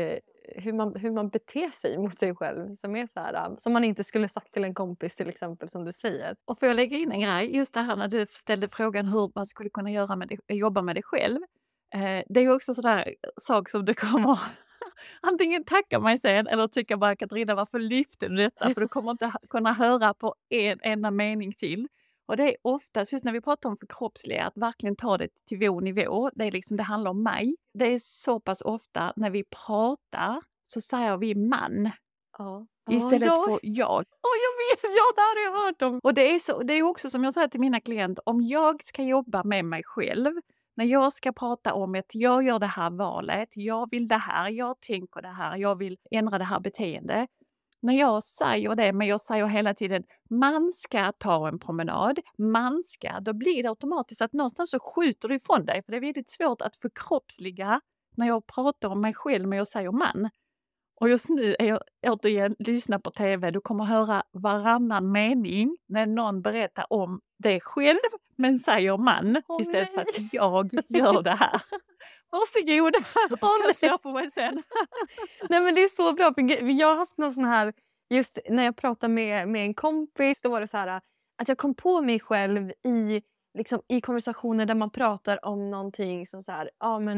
hur man beter sig mot sig själv som är så här, som man inte skulle sagt till en kompis till exempel, som du säger. Och får jag lägga in en grej, just det här när du ställde frågan hur man skulle kunna göra med det, jobba med det själv. Det är ju också sådär sak som du kommer antingen tacka mig sen eller tycka bara Katarina, varför lyfter du detta? För du kommer inte kunna höra på en enda mening till. Och det är oftast, just när vi pratar om förkroppsliga, att verkligen ta det till vår nivå. Det är liksom, det handlar om mig. Det är så pass ofta när vi pratar så säger vi man Ja. istället Ja. för jag. Jag vet, ja, det har jag hört om. Och det är också som jag säger till mina klienter, om jag ska jobba med mig själv, när jag ska prata om att jag gör det här valet, jag vill det här, jag tänker det här, jag vill ändra det här beteendet. När jag säger det, men jag säger hela tiden man ska ta en promenad, man ska, då blir det automatiskt att någonstans så skjuter du ifrån dig, för det är väldigt svårt att förkroppsliga när jag pratar om mig själv men jag säger man. Och just nu är jag återigen lyssnar på TV, du kommer höra varannan mening när någon berättar om det själv men säger man istället för att jag gör det här. Varsågod, jag får mig sen. Nej, men det är så bra, för jag har haft någon sån här, just när jag pratade med en kompis, då var det så här att jag kom på mig själv i konversationer där man pratar om någonting som så här,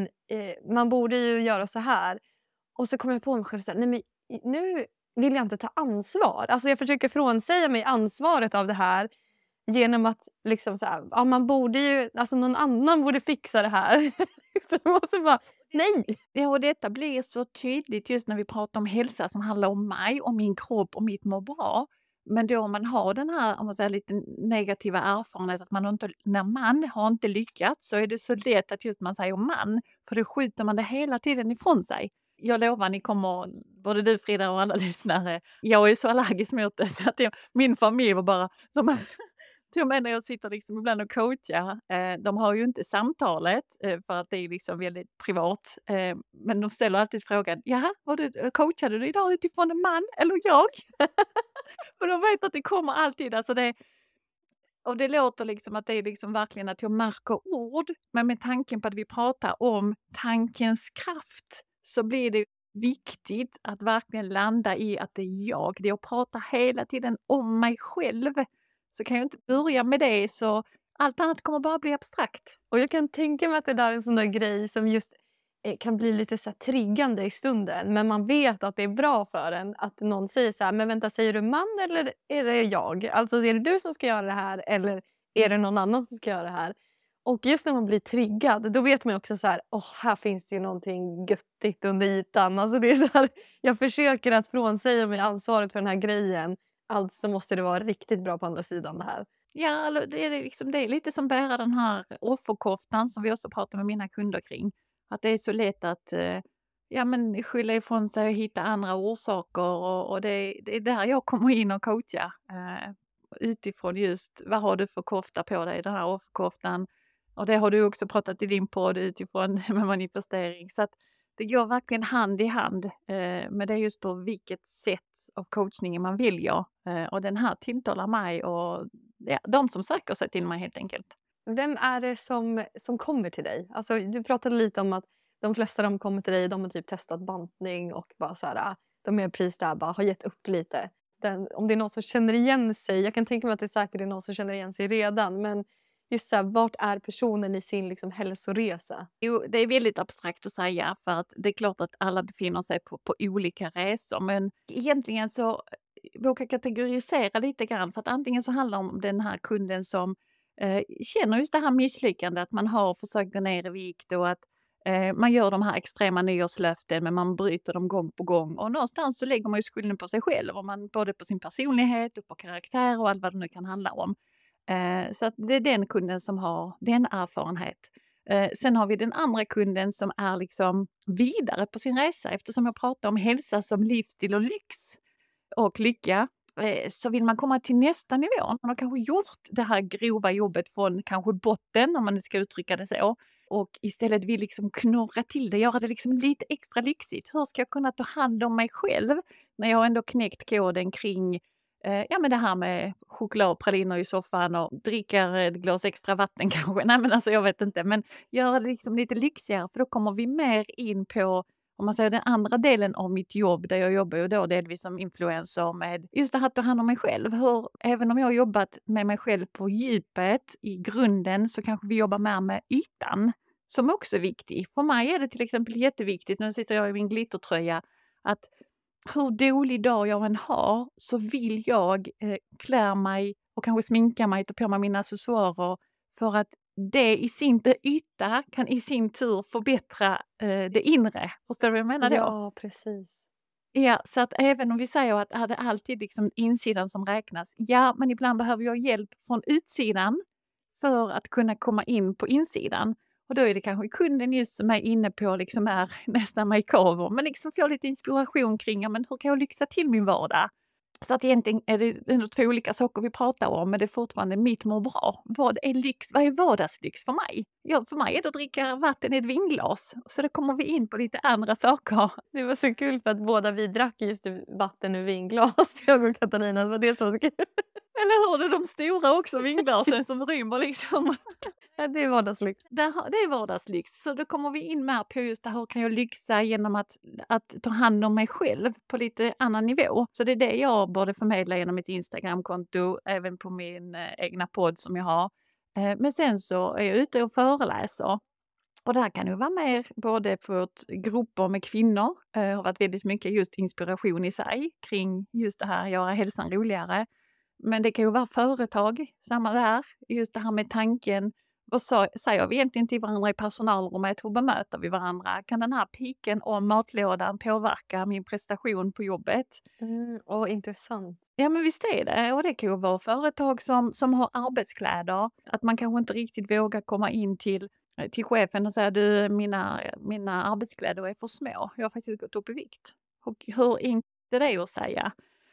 man borde ju göra så här. Och så kom jag på mig själv så här, nej men nu vill jag inte ta ansvar. Alltså jag försöker frånsäga mig ansvaret av det här genom att liksom så här, man borde ju, alltså någon annan borde fixa det här. Så jag måste bara, nej. Ja, och detta blir så tydligt just när vi pratar om hälsa som handlar om mig, om min kropp och mitt må bra. Men då om man har den här, om man säger, lite negativa erfarenhet att när man har inte lyckats, så är det så lätt att just man säger man, för då skjuter man det hela tiden ifrån sig. Jag lovar, ni kommer, både du Frida och alla lyssnare, jag är så allergisk mot det så att min familj var bara, till och med när jag sitter liksom ibland och coachar, de har ju inte samtalet för att det är liksom väldigt privat, men de ställer alltid frågan, jaha, coachade du idag utifrån en man eller jag? För de vet att det kommer alltid, alltså och det låter liksom att det är liksom verkligen att jag märker ord, men med tanken på att vi pratar om tankens kraft så blir det viktigt att verkligen landa i att det är jag. Det jag pratar hela tiden om mig själv. Så kan jag inte börja med det, så allt annat kommer bara bli abstrakt. Och jag kan tänka mig att det där är en sån där grej som just kan bli lite så här triggande i stunden. Men man vet att det är bra för en att någon säger så här, men vänta, säger du man eller är det jag? Alltså är det du som ska göra det här eller är det någon annan som ska göra det här? Och just när man blir triggad, då vet man också så här, här finns det ju någonting göttigt under ytan. Alltså det är så här, jag försöker att frånsäga mig ansvaret för den här grejen. Alltså måste det vara riktigt bra på andra sidan det här. Ja, det är lite som bära den här offerkoftan som vi också pratar med mina kunder kring. Att det är så lätt att skylla ifrån sig och hitta andra orsaker. Och det är där jag kommer in och coachar. Utifrån just, vad har du för kofta på dig, den här offerkoftan. Och det har du också pratat i din podd utifrån med manifestering. Så att det går verkligen hand i hand. Men det är just på vilket sätt av coachningen man väljer. Och den här tilltalar mig och de som söker sig till mig helt enkelt. Vem är det som kommer till dig? Alltså, du pratade lite om att de flesta de kommer till dig, de har typ testat bantning och bara så här, de är precis där, bara har gett upp lite. Om det är någon som känner igen sig, jag kan tänka mig att det säkert är någon som känner igen sig redan, men just så här, vart är personen i sin liksom hälsoresa? Jo, det är väldigt abstrakt att säga, för att det är klart att alla befinner sig på olika resor, men egentligen så vågar jag kategorisera lite grann, för att antingen så handlar det om den här kunden som känner just det här misslyckandet, att man har försökt gå ner i vikt och att man gör de här extrema nyårslöften men man bryter dem gång på gång, och någonstans så lägger man ju skulden på sig själv, och man, både på sin personlighet och på karaktär och allt vad det nu kan handla om. Så att det är den kunden som har den erfarenhet. Sen har vi den andra kunden som är liksom vidare på sin resa, eftersom jag pratar om hälsa som livsstil och lyx och lycka. Så vill man komma till nästa nivå. Man har kanske gjort det här grova jobbet från kanske botten, om man nu ska uttrycka det så. Och istället vill liksom knorra till det, göra det liksom lite extra lyxigt. Hur ska jag kunna ta hand om mig själv när jag ändå knäckt koden kring men det här med choklad och praliner i soffan och dricker ett glas extra vatten kanske. Nej, men alltså jag vet inte. Men göra det liksom lite lyxigare, för då kommer vi mer in på om man säger den andra delen av mitt jobb, där jag jobbar ju då delvis som influencer med just det här att ta hand om mig själv. Även om jag har jobbat med mig själv på djupet i grunden, så kanske vi jobbar mer med ytan som också är viktig. För mig är det till exempel jätteviktigt, nu sitter jag i min glittertröja, att hur dålig dag jag än har så vill jag klä mig och kanske sminka mig, ta på mig mina accessoarer, för att det i sin yta kan i sin tur förbättra det inre. Förstår du vad jag menar då? Ja, precis. Ja, så att även om vi säger att det är alltid liksom insidan som räknas. Ja, men ibland behöver jag hjälp från utsidan för att kunna komma in på insidan. Och då är det kanske kunden just som är inne på liksom är nästan makeover, men liksom få lite inspiration kring ja, men hur kan jag lyxa till min vardag? Så att egentligen är det ändå 2 olika saker vi pratar om, men det är fortfarande mitt må bra. Vad är lyx? Vad är vardagslyx för mig? Ja, för mig är det att dricka vatten i ett vinglas. Så då kommer vi in på lite andra saker. Det var så kul för att båda vi drack just vatten ur vinglas, jag och Katarina. Det var det som var så kul. Eller hur? Det är de stora också vinglasen som rymmer liksom. Ja, det är vardagslyx. Det är vardagslyx. Så då kommer vi in mer på just det här, hur kan jag lyxa genom att ta hand om mig själv på lite annan nivå. Så det är det jag borde förmedla genom mitt Instagramkonto, även på min egna podd som jag har. Men sen så är jag ute och föreläser. Och det här kan ju vara mer både på grupper med kvinnor. Det har varit väldigt mycket just inspiration i sig kring just det här, göra hälsan roligare. Men det kan ju vara företag, samma där. Just det här med tanken, vad säger vi egentligen till varandra i personalrummet? Hur bemöter vi varandra? Kan den här piken om matlådan påverka min prestation på jobbet? Intressant. Ja, men visst är det. Och det kan ju vara företag som har arbetskläder. Att man kanske inte riktigt vågar komma in till chefen och säga du, mina arbetskläder är för små. Jag har faktiskt gått upp i vikt. Och hur enkelt är det att säga?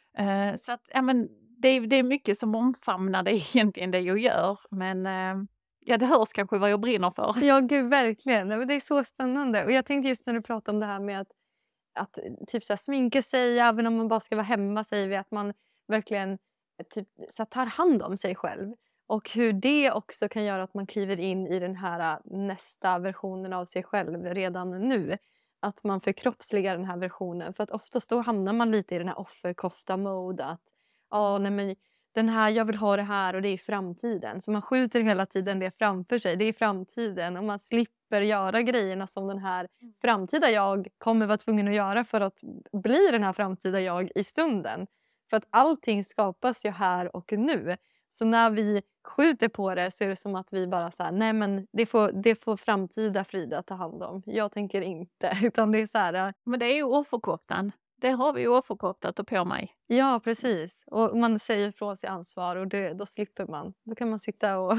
Så att, ja, men det är mycket som omfamnar det egentligen det jag gör. Men ja, det hörs kanske vad jag brinner för. Ja, gud, verkligen. Det är så spännande. Och jag tänkte just när du pratade om det här med att typ så här, sminka sig, även om man bara ska vara hemma, säger vi att man verkligen typ, så här, tar hand om sig själv. Och hur det också kan göra att man kliver in i den här nästa versionen av sig själv redan nu. Att man förkroppsligar den här versionen. För att oftast då hamnar man lite i den här offerkofta-mode. Att nej men den här, jag vill ha det här och det är i framtiden. Så man skjuter hela tiden det framför sig. Det är i framtiden och man slipper göra grejerna som den här framtida jag kommer vara tvungen att göra för att bli den här framtida jag i stunden. För att allting skapas ju här och nu. Så när vi skjuter på det så är det som att vi bara säger nej men det får framtida Frida ta hand om. Jag tänker inte, utan det är så här. Men det är ju offerkoftan. Det har vi ju offerkoftat på mig. Ja, precis. Och man säger från sig ansvar och då slipper man. Då kan man sitta och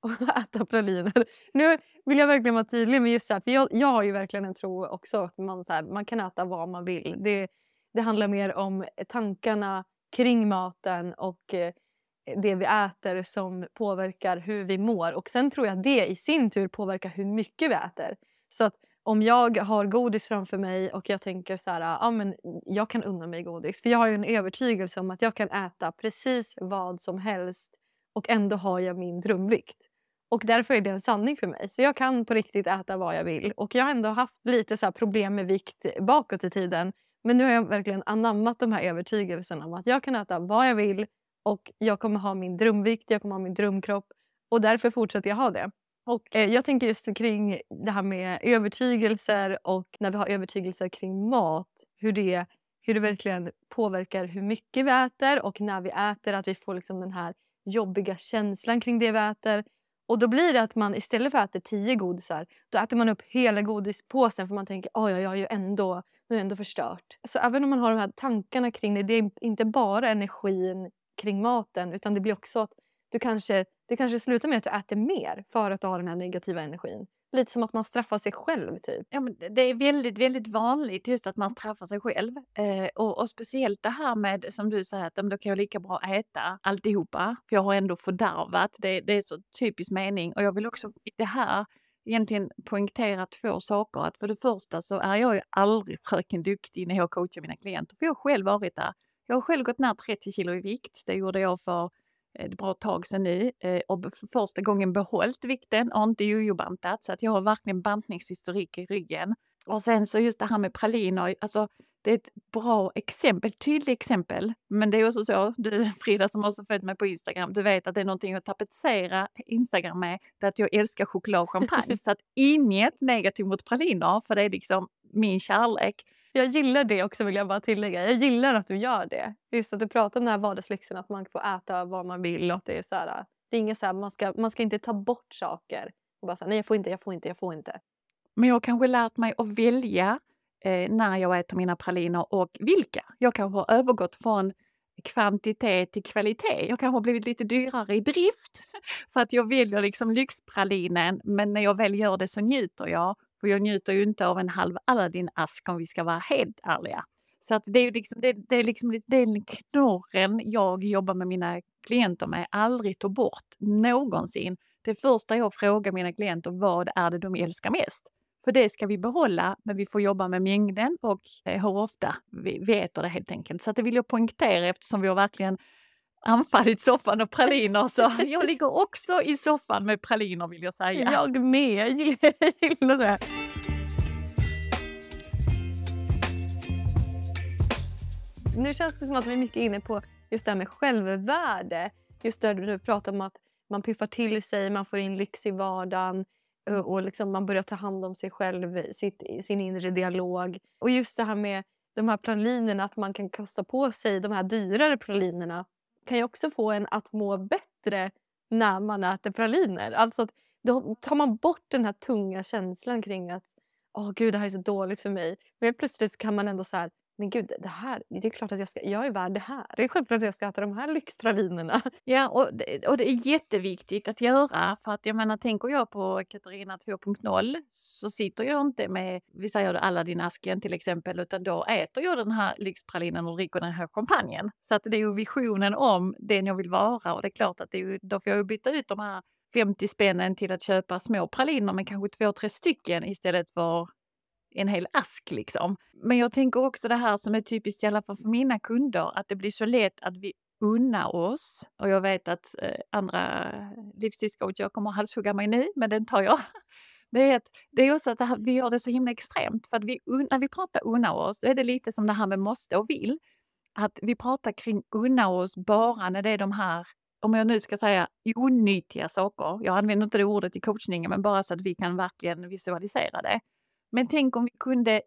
äta praliner. Nu vill jag verkligen vara tydlig med just det här. För jag har ju verkligen en tro också att man kan äta vad man vill. Det handlar mer om tankarna kring maten och det vi äter som påverkar hur vi mår. Och sen tror jag att det i sin tur påverkar hur mycket vi äter. Så att om jag har godis framför mig och jag tänker så här, men jag kan unna mig godis. För jag har ju en övertygelse om att jag kan äta precis vad som helst och ändå har jag min drömvikt. Och därför är det en sanning för mig. Så jag kan på riktigt äta vad jag vill. Och jag har ändå haft lite så här problem med vikt bakåt i tiden. Men nu har jag verkligen anammat de här övertygelserna om att jag kan äta vad jag vill. Och jag kommer ha min drömvikt, jag kommer ha min drömkropp. Och därför fortsätter jag ha det. Och jag tänker just kring det här med övertygelser och när vi har övertygelser kring mat. Hur det verkligen påverkar hur mycket vi äter och när vi äter att vi får liksom den här jobbiga känslan kring det vi äter. Och då blir det att man istället för att äta 10 godisar, då äter man upp hela godispåsen för man tänker jag är ju ändå, nu är jag ändå förstört. Så även om man har de här tankarna kring det är inte bara energin kring maten utan det blir också att det kanske slutar med att du äter mer för att du har den här negativa energin. Lite som att man straffar sig själv typ. Ja, men det är väldigt, väldigt vanligt just att man straffar sig själv. Och speciellt det här med, som du säger, att då kan jag lika bra äta alltihopa. För jag har ändå fördärvat. Det är så typisk mening. Och jag vill också i det här egentligen poängtera 2 saker. Att för det första så är jag ju aldrig fröken duktig när jag coachar mina klienter. För jag har själv varit där. Jag har själv gått ner 30 kilo i vikt. Det gjorde jag för ett bra tag sedan nu. Och för första gången behållit vikten och inte jojobantat. Så att jag har verkligen bantningshistorik i ryggen. Och sen så just det här med praliner, alltså det är ett bra exempel, tydligt exempel. Men det är också så, du Frida som också följt mig på Instagram, du vet att det är någonting att tapetsera Instagram med, det är att jag älskar choklad och champagne. Så att inget negativt mot praliner, för det är liksom min kärlek. Jag gillar det också, vill jag bara tillägga. Jag gillar att du gör det. Just att du pratar om den här vardagslyxen, att man får äta vad man vill. Och att det är så här, det är inget så här, man ska inte ta bort saker. Och bara så här, nej jag får inte. Men jag har kanske lärt mig att välja när jag äter mina praliner och vilka. Jag kanske har övergått från kvantitet till kvalitet. Jag kanske har blivit lite dyrare i drift för att jag väljer liksom lyxpralinen, men när jag väl gör det så njuter jag. För jag njuter ju inte av en halv Aladdin-ask om vi ska vara helt ärliga. Så att det är ju liksom, det är liksom den knorren jag jobbar med mina klienter med, aldrig ta bort någonsin. Det första jag frågar mina klienter, vad är det de älskar mest? För det ska vi behålla, men vi får jobba med mängden och hur ofta vi äter det helt enkelt. Så att det vill jag poängtera, eftersom vi har verkligen anfallit soffan och praliner. Så jag ligger också i soffan med praliner, vill jag säga. Jag med, jag gillar det. Nu känns det som att vi är mycket inne på just det här med självvärde. Just där du pratar om att man piffar till sig, man får in lyx i vardagen. Och liksom man börjar ta hand om sig själv, sin inre dialog. Och just det här med de här pralinerna, att man kan kosta på sig de här dyrare pralinerna, kan ju också få en att må bättre när man äter praliner. Alltså att då tar man bort den här tunga känslan kring att gud, det här är så dåligt för mig. Men helt plötsligt kan man ändå så här, men gud, det är klart att jag är värd det här. Det är självklart att jag ska äta de här lyxpralinerna. Ja, och det är jätteviktigt att göra, för att jag menar, tänker jag på Katarina 2.0 så sitter jag inte med, vi säger det, Aladdin-asken till exempel, utan då äter jag den här lyxpralinen och dricker den här champagnen. Så att det är ju visionen om den jag vill vara, och det är klart att då får jag ju byta ut de här 50 spännen till att köpa små praliner, men kanske 2-3 stycken istället för en hel ask liksom. Men jag tänker också det här som är typiskt i alla fall för mina kunder, att det blir så lätt att vi unnar oss. Och jag vet att andra livsstilscoacher kommer att halshugga mig nu, men den tar jag. Det är också att vi gör det så himla extremt. För att när vi pratar unna oss, då är det lite som det här med måste och vill. Att vi pratar kring unna oss bara när det är de här, om jag nu ska säga onyttiga saker. Jag använder inte det ordet i coachningen, men bara så att vi kan verkligen visualisera det. Men tänk om vi kunde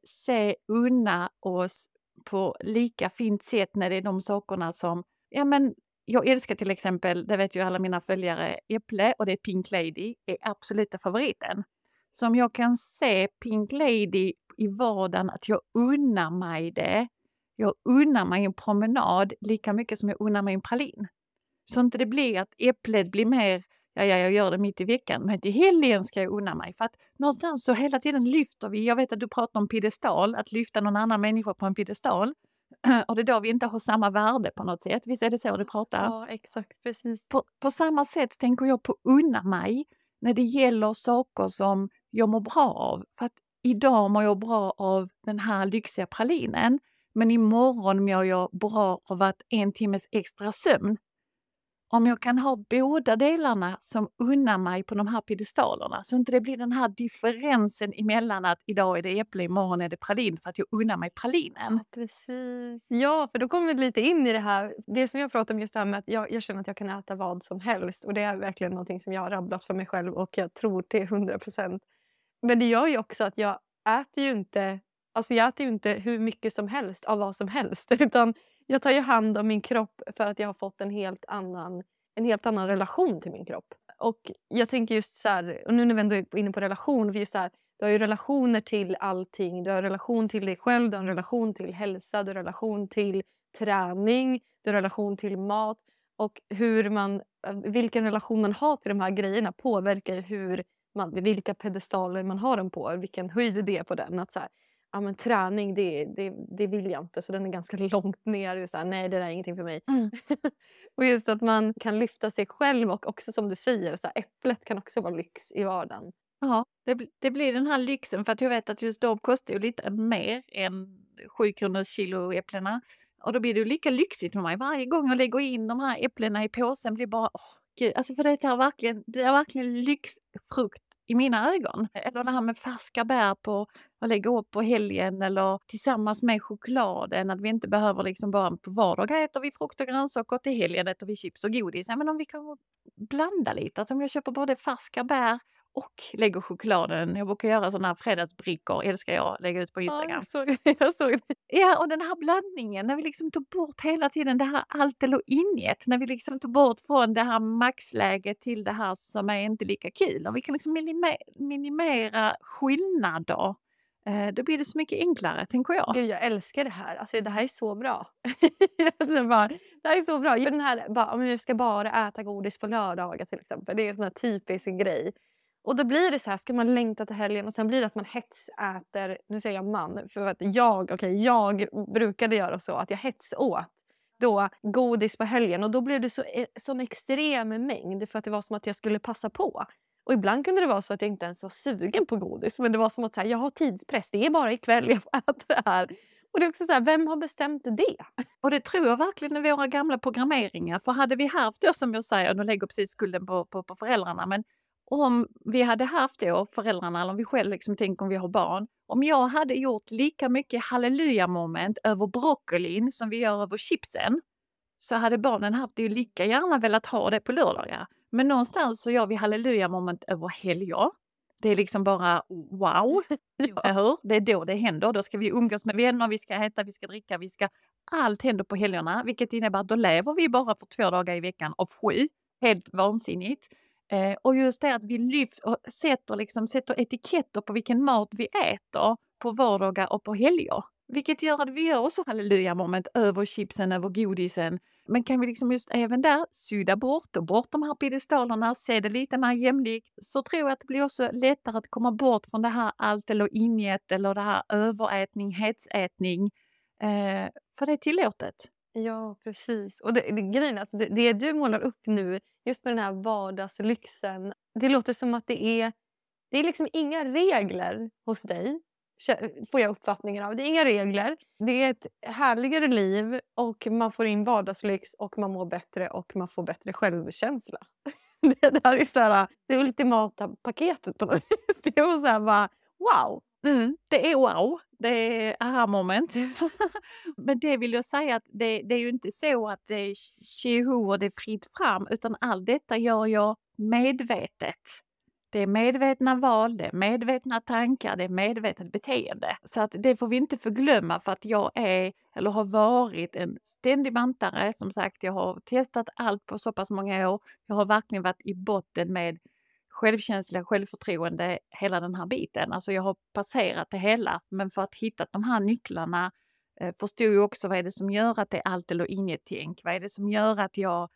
unna oss på lika fint sätt när det är de sakerna som, ja men jag älskar till exempel, det vet ju alla mina följare, äpple, och det är Pink Lady är absoluta favoriten. Så om jag kan se Pink Lady i vardagen, att jag unnar mig det, jag unnar mig en promenad lika mycket som jag unnar mig en pralin. Så inte det blir att äpplet blir mer, jag gör det mitt i veckan, men till helgen ska jag unna mig. För att någonstans så hela tiden lyfter vi, jag vet att du pratar om piedestal, att lyfta någon annan människa på en piedestal. Och det är då vi inte har samma värde på något sätt. Visst är det så du pratar? Ja, exakt, precis. På samma sätt tänker jag på unna mig när det gäller saker som jag mår bra av. För att idag mår jag bra av den här lyxiga pralinen, men imorgon mår jag bra av att 1 timmes extra sömn. Om jag kan ha båda delarna som unnar mig på de här piedestalerna, så inte det blir den här differensen emellan att idag är det äpple, imorgon är det pralin, för att jag unnar mig pralinen. Ja, precis. Ja, för då kommer vi lite in i det här. Det som jag pratar om, just det här med att jag känner att jag kan äta vad som helst. Och det är verkligen någonting som jag har rabblat för mig själv, och jag tror till 100%. Men det gör ju också att jag äter ju inte hur mycket som helst av vad som helst. Utan jag tar ju hand om min kropp för att jag har fått en helt annan relation till min kropp. Och jag tänker just så här, och nu när vi ändå är inne på relation, för just så här, du har ju relationer till allting. Du har relation till dig själv, du har en relation till hälsa, du har relation till träning, du har relation till mat. Och vilken relation man har till de här grejerna påverkar ju vilka pedestaler man har dem på, vilken höjd det är på den. Att så här, ja, men träning, det vill jag inte, så den är ganska långt ner. Så här, nej, det där är ingenting för mig. Och just att man kan lyfta sig själv, och också som du säger, så här, äpplet kan också vara lyx i vardagen. Ja, det blir den här lyxen, för att jag vet att just de kostar ju lite mer än 7 kronor kilo äpplena. Och då blir det ju lika lyxigt för mig. Varje gång jag lägger in de här äpplena i påsen blir bara, gud, alltså för det är verkligen lyxfrukt i mina ögon. Eller det här med färska bär på att lägga upp på helgen eller tillsammans med chokladen. Att vi inte behöver liksom bara på vardag äter vi frukt och grönsaker och till helgen äter vi chips och godis. Men om vi kan blanda lite. Att om jag köper både färska bär och lägger chokladen. Jag brukar göra sådana här fredagsbrickor, älskar jag, lägga ut på Instagram. Jag såg det. Ja, och den här blandningen, när vi liksom tog bort hela tiden det här allt eller inget. När vi liksom tog bort från det här maxläget till det här som är inte lika kul. Och vi kan liksom minimera skillnader. Då blir det så mycket enklare, tänker jag. Gud, jag älskar det här. Alltså, det här är så bra. Det här är så bra. Den här, om jag ska bara äta godis på lördagar till exempel. Det är en sån här typisk grej. Och då blir det så här, ska man längta till helgen och sen blir det att man hetsäter, nu säger jag man, för att jag brukade göra så att jag hetsåt då godis på helgen och då blev det sån extrem mängd för att det var som att jag skulle passa på. Och ibland kunde det vara så att jag inte ens var sugen på godis, men det var som att så här, jag har tidspress, det är bara ikväll jag får äta det här. Och det är också så här, vem har bestämt det? Och det tror jag verkligen är våra gamla programmeringar. För hade vi haft då, som jag säger, nu lägger precis skulden på föräldrarna, men om vi hade haft då föräldrarna, eller om vi själv liksom tänker om vi har barn, om jag hade gjort lika mycket halleluja-moment över broccolin som vi gör över chipsen, så hade barnen haft det ju lika gärna velat ha det på lördagar. Men någonstans så gör vi halleluja-moment över helger. Det är liksom bara wow. Det är då det händer. Då ska vi umgås med vänner, vi ska äta, vi ska dricka, allt händer på helgerna. Vilket innebär att då lever vi bara för 2 dagar i veckan av 7. Helt vansinnigt. Och just det att vi sätter etiketter på vilken mat vi äter på vardagar och på helger. Vilket gör att vi gör också halleluja-moment över chipsen, över godisen. Men kan vi liksom just även där sudda bort de här piedestalerna, se det lite mer jämlikt, så tror jag att det blir också lättare att komma bort från det här allt eller inget eller det här överätning, hetsätning. För det är tillåtet. Ja, precis. Och grejen är att det du målar upp nu, just med den här vardagslyxen, det låter som att det är liksom inga regler hos dig, får jag uppfattningen av. Det är inga regler. Det är ett härligare liv och man får in vardagslyx och man mår bättre och man får bättre självkänsla. Det där är så här, det ultimata paketet på något vis. Det var så här bara, wow. Det är wow. Det är aha moment. Men det vill jag säga att det är ju inte så att det är tjoho och det är fritt fram, utan allt detta gör jag medvetet. Det är medvetna val, det är medvetna tankar, det är medvetet beteende. Så att det får vi inte förglömma, för att jag är eller har varit en ständig bantare. Som sagt, jag har testat allt på så pass många år. Jag har verkligen varit i botten med självkänsla, självförtroende, hela den här biten. Alltså jag har passerat det hela, men för att hitta de här nycklarna förstod jag också vad är det som gör att det är allt eller inget tänk. Vad är det som gör att jag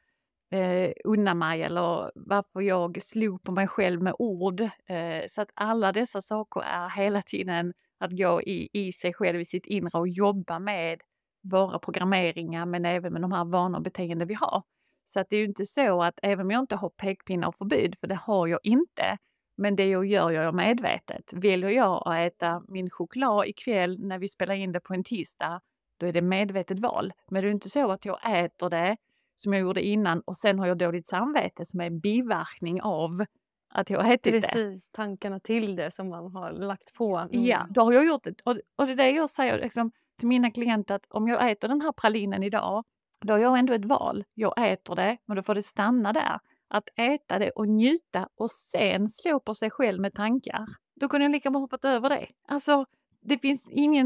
unnar mig, eller varför jag slog på mig själv med ord. Så att alla dessa saker är hela tiden att gå i sig själv, i sitt inre, och jobba med våra programmeringar, men även med de här vanor och beteenden vi har. Så att det är ju inte så att även om jag inte har pekpinnar och förbud, för det har jag inte, men det jag gör medvetet. Väljer jag att äta min choklad ikväll när vi spelar in det på en tisdag, då är det medvetet val. Men det är inte så att jag äter det som jag gjorde innan och sen har jag dåligt samvete som är en biverkning av att jag har ätit det. Precis, tankarna till det som man har lagt på. Ja, då har jag gjort det. Och det är det jag säger liksom, till mina klienter, att om jag äter den här pralinen idag, då har jag ändå ett val. Jag äter det, men då får det stanna där. Att äta det och njuta och sen slå på sig själv med tankar. Då kunde jag lika bra hoppat över det. Alltså, det finns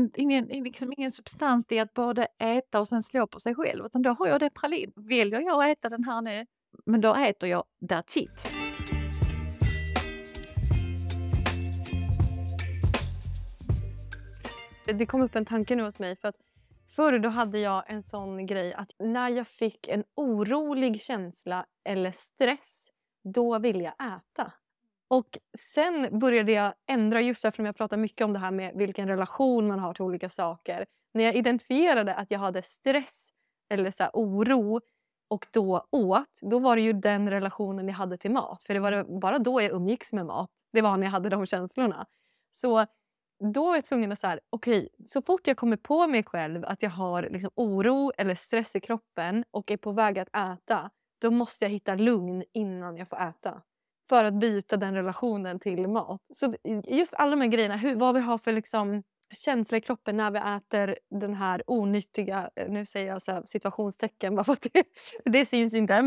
ingen substans i att både äta och sen slå på sig själv. Utan då har jag det pralin. Väljer jag att äta den här nu, men då äter jag that's it. Det kom upp en tanke nu hos mig, för att förr då hade jag en sån grej att när jag fick en orolig känsla eller stress, då ville jag äta. Och sen började jag ändra, just därför att jag pratar mycket om det här med vilken relation man har till olika saker. När jag identifierade att jag hade stress eller så här oro och då åt, då var det ju den relationen jag hade till mat. För det var bara då jag umgicks med mat. Det var när jag hade de känslorna. Så då är jag tvungen att säga, okej, så fort jag kommer på mig själv att jag har liksom oro eller stress i kroppen och är på väg att äta, då måste jag hitta lugn innan jag får äta. för att byta den relationen till mat. Så just alla de här grejerna, vad vi har för liksom känsla i kroppen när vi äter den här onyttiga, nu säger jag så här, situationstecken bara för att det syns inte,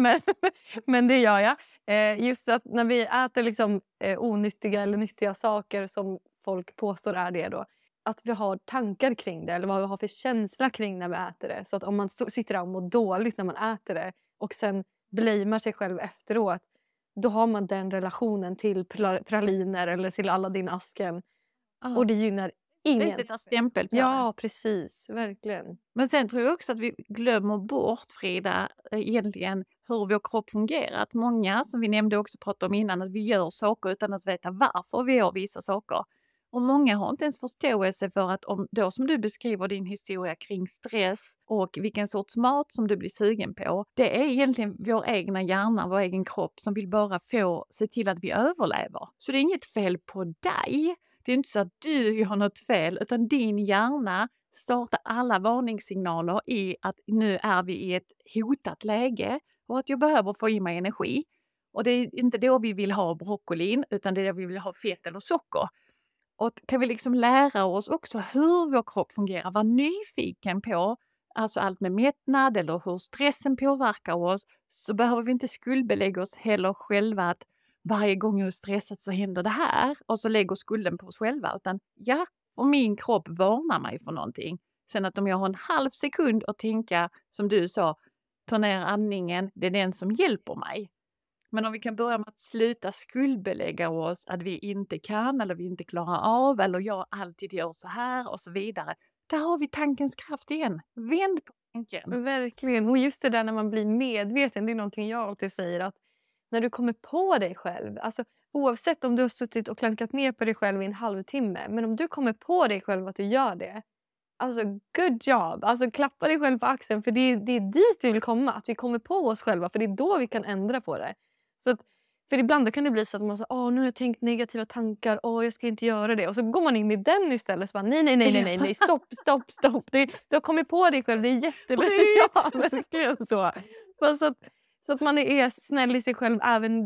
men det gör jag. Just att när vi äter liksom onyttiga eller nyttiga saker som folk påstår är det då, att vi har tankar kring det eller vad vi har för känsla kring när vi äter det. Så att om man sitter där och mår dåligt när man äter det och sen blamear sig själv efteråt, då har man den relationen till praliner eller till Aladdin-asken. Ja. Och det gynnar Det ingen. sätter stämpel på det. Ja, precis. Verkligen. Men sen tror jag också att vi glömmer bort, Frida, egentligen hur vår kropp fungerar. Att många, som vi nämnde också pratade om innan, att vi gör saker utan att veta varför vi gör vissa saker. Och många har inte ens förståelse för att om då som du beskriver din historia kring stress och vilken sorts mat som du blir sugen på. Det är egentligen vår egna hjärna, vår egen kropp som vill bara se till att vi överlever. Så det är inget fel på dig. Det är inte så att du gör något fel utan din hjärna startar alla varningssignaler i att nu är vi i ett hotat läge och att jag behöver få i mig energi. Och det är inte då vi vill ha broccolin utan det är då vi vill ha fett eller socker. Och kan vi liksom lära oss också hur vår kropp fungerar, vara nyfiken på alltså allt med mättnad eller hur stressen påverkar oss, så behöver vi inte skuldbelägga oss heller själva att varje gång jag är stressad så händer det här och så lägger skulden på oss själva. Utan ja, och min kropp varnar mig för någonting. Sen att om jag har en halv sekund att tänka, som du sa, ta ner andningen, det är den som hjälper mig. Men om vi kan börja med att sluta skuldbelägga oss att vi inte kan eller vi inte klarar av eller jag alltid gör så här och så vidare. Där har vi tankens kraft igen. Vänd på tanken. Verkligen. Och just det där när man blir medveten, det är någonting jag alltid säger, att när du kommer på dig själv, alltså oavsett om du har suttit och klankat ner på dig själv i en halvtimme, men om du kommer på dig själv att du gör det, alltså good job, alltså klappa dig själv på axeln, för det är dit vi vill komma, att vi kommer på oss själva, för det är då vi kan ändra på det. Så att, för ibland kan det bli så att man säger, nu har jag tänkt negativa tankar, jag ska inte göra det, och så går man in i den istället, så bara nej, stopp, du har kommit på dig själv, det är jättebra. Ja, verkligen så. Så att man är snäll i sig själv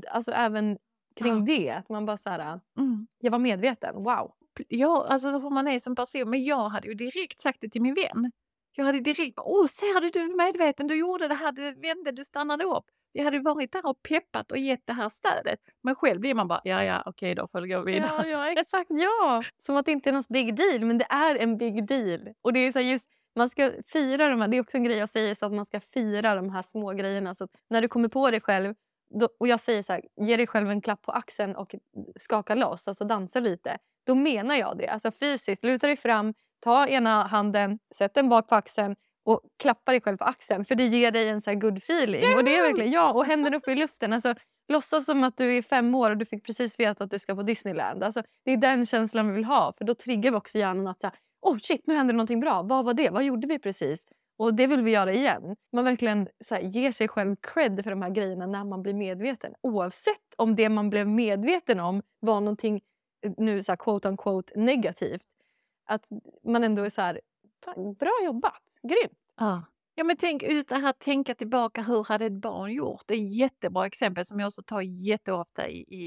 även kring det, att man bara så här, jag var medveten, wow. Ja, alltså hur man är som person, men jag hade ju direkt sagt det till min vän. Jag hade direkt bara, ser du är medveten, du gjorde det här, du vände, du stannade upp. Jag hade varit där och peppat och gett det här stödet. Men själv blir man bara, okej, då får det gå vidare. Ja, exakt, ja. Som att det inte är någon big deal, men det är en big deal. Och det är så just, man ska fira de här, det är också en grej jag säger, så att man ska fira de här små grejerna. Så när du kommer på dig själv, och jag säger så här, ge dig själv en klapp på axeln och skaka loss, alltså dansa lite. Då menar jag det, alltså fysiskt, luta dig fram, ta ena handen, sätt den bak på axeln och klappa dig själv på axeln, för det ger dig en så här good feeling. Yeah! Och det är verkligen, och händerna upp i luften, alltså låtsas som att du är 5 år och du fick precis veta att du ska på Disneyland. Alltså det är den känslan vi vill ha, för då triggar vi också hjärnan att säga, shit, nu händer någonting bra, vad var det, vad gjorde vi precis? Och det vill vi göra igen. Man verkligen så här, ger sig själv cred för de här grejerna när man blir medveten, oavsett om det man blev medveten om var någonting nu så här, quote on quote negativt, att man ändå är så här, bra jobbat, grymt. Ja, men tänk ut det här, tänka tillbaka, hur hade ett barn gjort? Det är ett jättebra exempel som jag också tar jätteofta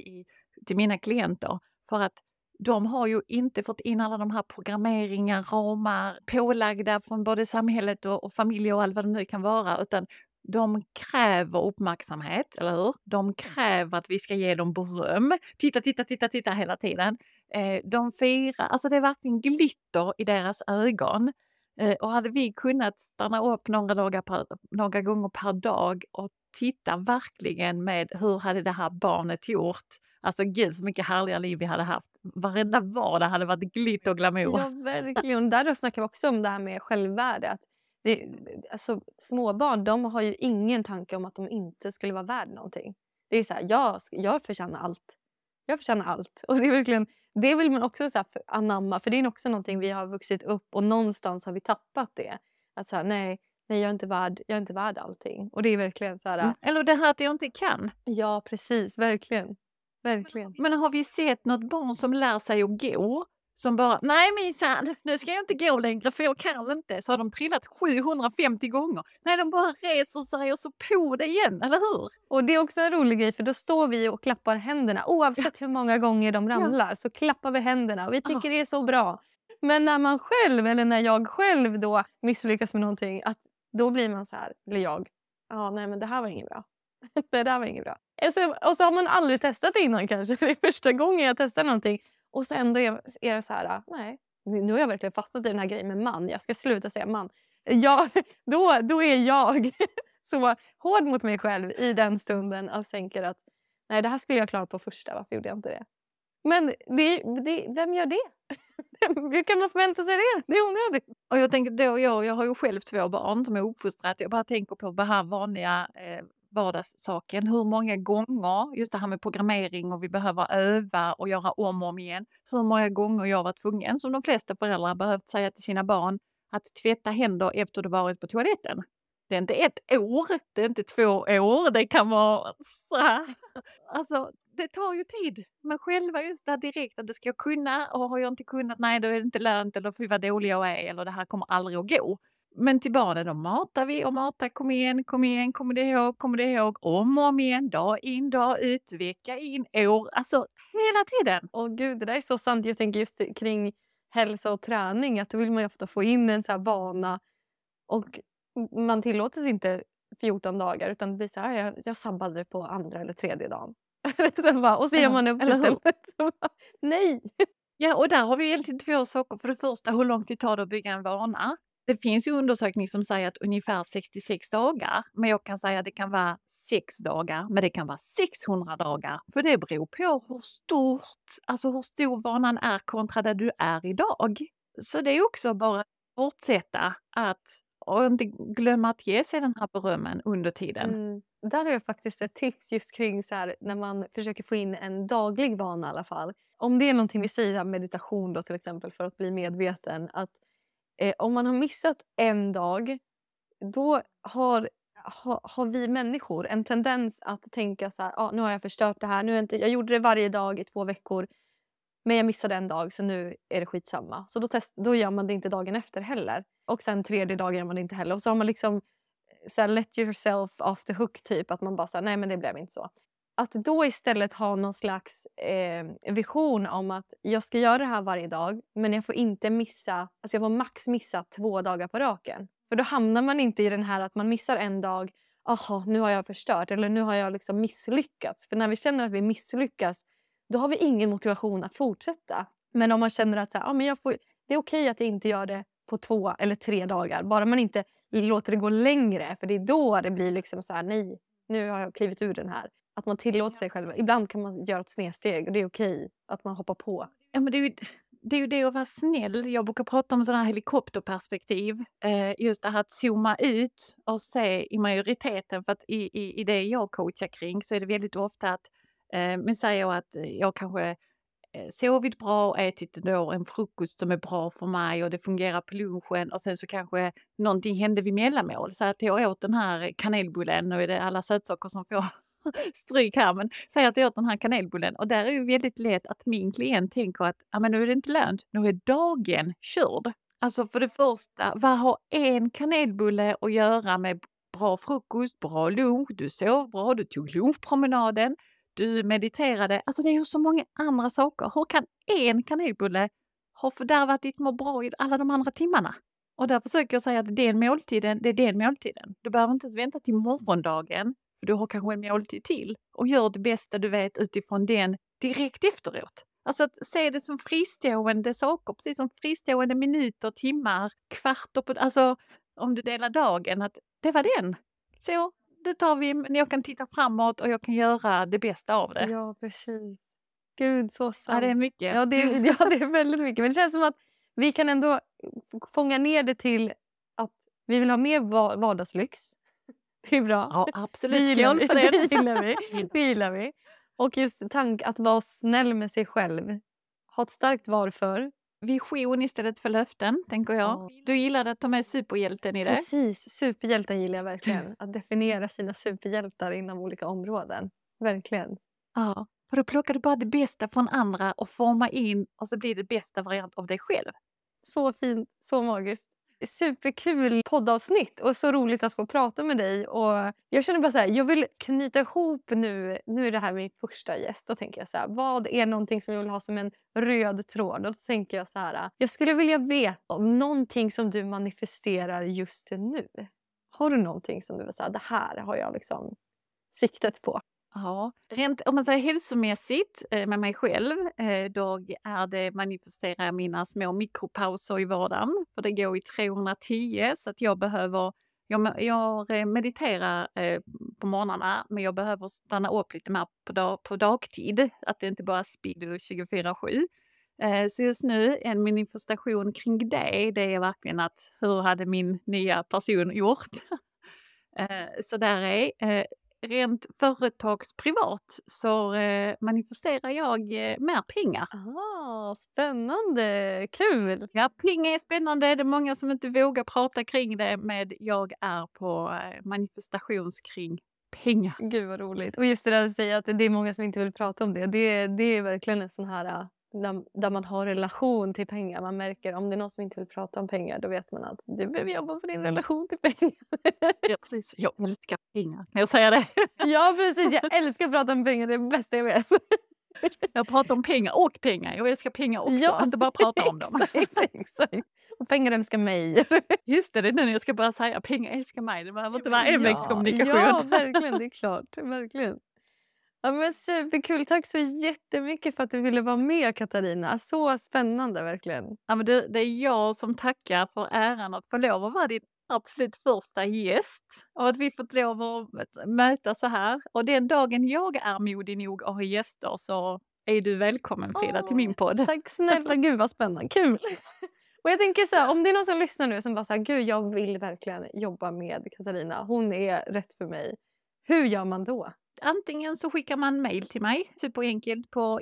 till mina klienter, för att de har ju inte fått in alla de här programmeringar, ramar, pålagda från både samhället och familj och allt vad det nu kan vara, utan de kräver uppmärksamhet, eller hur? De kräver att vi ska ge dem beröm. Titta hela tiden. De firar, alltså det är verkligen glitter i deras ögon. Och hade vi kunnat stanna upp några gånger per dag och titta verkligen med hur hade det här barnet gjort. Alltså gud så mycket härliga liv vi hade haft. Varenda vardag hade varit glitter och glamour. Ja, verkligen. Där då snackar vi också om det här med självvärde. Att alltså, småbarn, de har ju ingen tanke om att de inte skulle vara värd någonting. Det är så här, jag förtjänar allt. Jag förtjänar allt. Och det är verkligen, det vill man också så här anamma. För det är också någonting vi har vuxit upp och någonstans har vi tappat det. Att så här, nej, jag är inte värd allting. Och det är verkligen så här. Eller det här att jag inte kan. Ja, precis. Verkligen. Men har vi sett något barn som lär sig att gå? som bara, nej minsann, nu ska jag inte gå längre för jag kan inte. Så har de trillat 750 gånger. Nej, de bara reser sig och så på det igen, eller hur? Och det är också en rolig grej för då står vi och klappar händerna. Oavsett hur många gånger de ramlar så klappar vi händerna och vi tycker det är så bra. Men när man själv, eller när jag själv då misslyckas med någonting, att då blir man så här, eller jag, nej men det här var inget bra. Det där var inget bra. Och så har man aldrig testat innan kanske, för det är första gången jag testar någonting. Och så ändå är det så här, nej, nu har jag verkligen fastnat i den här grejen med man. Jag ska sluta säga man. Då är jag så hård mot mig själv i den stunden och tänker att nej, det här skulle jag klara på första, varför gjorde jag inte det? Men vem gör det? Hur kan man förvänta sig det? Det är onödigt. Och jag tänker då, jag har ju själv 2 barn som är uppfostrat. Jag bara tänker på det här vanliga vardagssaken. Hur många gånger, just det här med programmering och vi behöver öva och göra om igen. Hur många gånger jag var tvungen, som de flesta föräldrar, behövt säga till sina barn att tvätta händer efter du varit på toaletten. Det är inte 1 år, det är inte 2 år, det kan vara så här. Alltså, det tar ju tid. Men själva just där direkt att det ska jag kunna, och har jag inte kunnat, nej då är det inte lönt, eller fy vad dålig jag är, eller det här kommer aldrig att gå. Men till barnen då matar vi och matar, kom igen, kommer det ihåg, om igen, dag in, dag ut, vecka in, år, alltså hela tiden. Åh gud, det där är så sant. Jag tänker just kring hälsa och träning, att då vill man ju ofta få in en så här vana och man tillåter inte 14 dagar utan det blir så här, jag sabbade på 2:a eller 3:e dagen. Och så ger man upp istället. Nej! Ja, och där har vi egentligen 2 saker. För det första, hur lång tid tar det att bygga en vana? Det finns ju undersökning som säger att ungefär 66 dagar. Men jag kan säga att det kan vara 6 dagar, men det kan vara 600 dagar. För det beror på hur stor vanan är kontra där du är idag. Så det är också bara att fortsätta och inte glömma att ge sig den här berömmen under tiden. Där har jag faktiskt ett tips just kring så här, när man försöker få in en daglig vana i alla fall. Om det är någonting vi säger, meditation då till exempel, för att bli medveten. Att om man har missat en dag, då har vi människor en tendens att tänka så här, nu har jag förstört det här. Jag gjorde det varje dag i 2 veckor. Men jag missade en dag så nu är det skitsamma. Så då gör man det inte dagen efter heller. Och sen 3:e dagen gör man det inte heller. Och så har man liksom så här, let yourself off the hook typ. Att man bara säger nej men det blev inte så. Att då istället ha någon slags vision om att jag ska göra det här varje dag. Men jag får inte jag får max missa 2 dagar på raken. För då hamnar man inte i den här att man missar en dag. Nu har jag förstört. Eller nu har jag liksom misslyckats. För när vi känner att vi misslyckas, då har vi ingen motivation att fortsätta. Men om man känner att det är okej att jag inte gör det på 2 eller 3 dagar. Bara man inte låter det gå längre. För det är då det blir liksom så här, nej, nu har jag klivit ur den här. Att man tillåter sig själv. Ibland kan man göra ett snedsteg och det är okej att man hoppar på. Ja, men det är ju det att vara snäll. Jag brukar prata om sådana här helikopterperspektiv. Just det här att zooma ut och se i majoriteten. För att i det jag coachar kring så är det väldigt ofta att men säger jag att jag kanske sovit bra och ätit då en frukost som är bra för mig och det fungerar på lunchen och sen så kanske någonting hände vid mellanmål. Så att jag åt den här kanelbullen, och är det alla sötsaker som får stryk här, men säg att jag åt den här kanelbullen och där är ju väldigt lätt att min klient tänker att men nu är det inte lönt, nu är dagen körd. Alltså för det första, vad har en kanelbulle att göra med bra frukost, bra lunch, du sov bra, du tog lunchpromenaden, du mediterade. Alltså det är ju så många andra saker. Hur kan en kanelbulle ha fördärvat ditt må bra i alla de andra timmarna? Och där försöker jag säga att det är den måltiden. Du behöver inte ens vänta till morgondagen, för du har kanske en måltid till. Och gör det bästa du vet utifrån den direkt efteråt. Alltså att se det som fristående saker, precis som fristående minuter, timmar, kvarter på, alltså om du delar dagen, att det var den. Så det tar vi, men jag kan titta framåt och jag kan göra det bästa av det. Ja, precis. Gud, så sant. Ja, det är mycket. Ja, det är väldigt mycket. Men det känns som att vi kan ändå fånga ner det till att vi vill ha mer vardagslyx. Det är bra. Ja, absolut. Skål för det. Det gillar vi. Och just att vara snäll med sig själv. Ha ett starkt varför. Vision istället för löften, tänker jag. Ja. Du gillade att ta med superhjälten i det. Precis, superhjälten gillar jag verkligen. Att definiera sina superhjältar inom olika områden. Verkligen. Ja, För då plockar du bara det bästa från andra och formar in och så blir det bästa variant av dig själv. Så fint, så magiskt. Superkul poddavsnitt och så roligt att få prata med dig. Och jag känner bara så här, jag vill knyta ihop nu är det här min första gäst. Då tänker jag så här, vad är någonting som jag vill ha som en röd tråd? Och då tänker jag så här, jag skulle vilja veta om någonting som du manifesterar just nu. Har du någonting som du vill säga, det här har jag liksom siktet på? Ja, rent om man säger hälsomässigt med mig själv, då är det manifestera mina små mikropauser i vardagen. För det går i 310 så att jag mediterar på morgnarna, men jag behöver stanna upp lite mer på dagtid. Att det inte bara speeder 24/7. Så just nu en manifestation kring det är verkligen att hur hade min nya person gjort? Så där är rent företagsprivat så manifesterar jag mer pengar. Spännande, kul! Ja, pengar är spännande. Det är många som inte vågar prata kring det, men jag är på manifestations kring pengar. Gud vad roligt. Och just det där att säga att det är många som inte vill prata om det. Det är verkligen en sån här där man har relation till pengar. Man märker om det är någon som inte vill prata om pengar, då vet man att du behöver jobba på din relation till pengar. Ja, precis. Jag älskar pengar. Kan jag säga det? Ja, precis. Jag älskar att prata om pengar. Det är det bästa jag vet. Jag pratar om pengar och pengar. Jag älskar pengar också. Ja, inte bara prata om dem. Exakt. Och pengar älskar mig. Just det, det är den jag ska bara säga. Pengar älskar mig. Det behöver inte vara envägskommunikation. Ja, verkligen. Det är klart. Verkligen. Ja, men superkul. Tack så jättemycket för att du ville vara med, Katarina. Så spännande, verkligen. Ja, men det är jag som tackar för äran att få lov att vara din absolut första gäst. Och att vi fått lov att möta så här. Och den dagen jag är modig nog att ha gäster så är du välkommen, Frida, till min podd. Tack snälla. Gud vad spännande. Kul. Och jag tänker så här, om det är någon som lyssnar nu som bara säger, gud jag vill verkligen jobba med Katarina. Hon är rätt för mig. Hur gör man då? Antingen så skickar man mejl till mig, superenkelt, på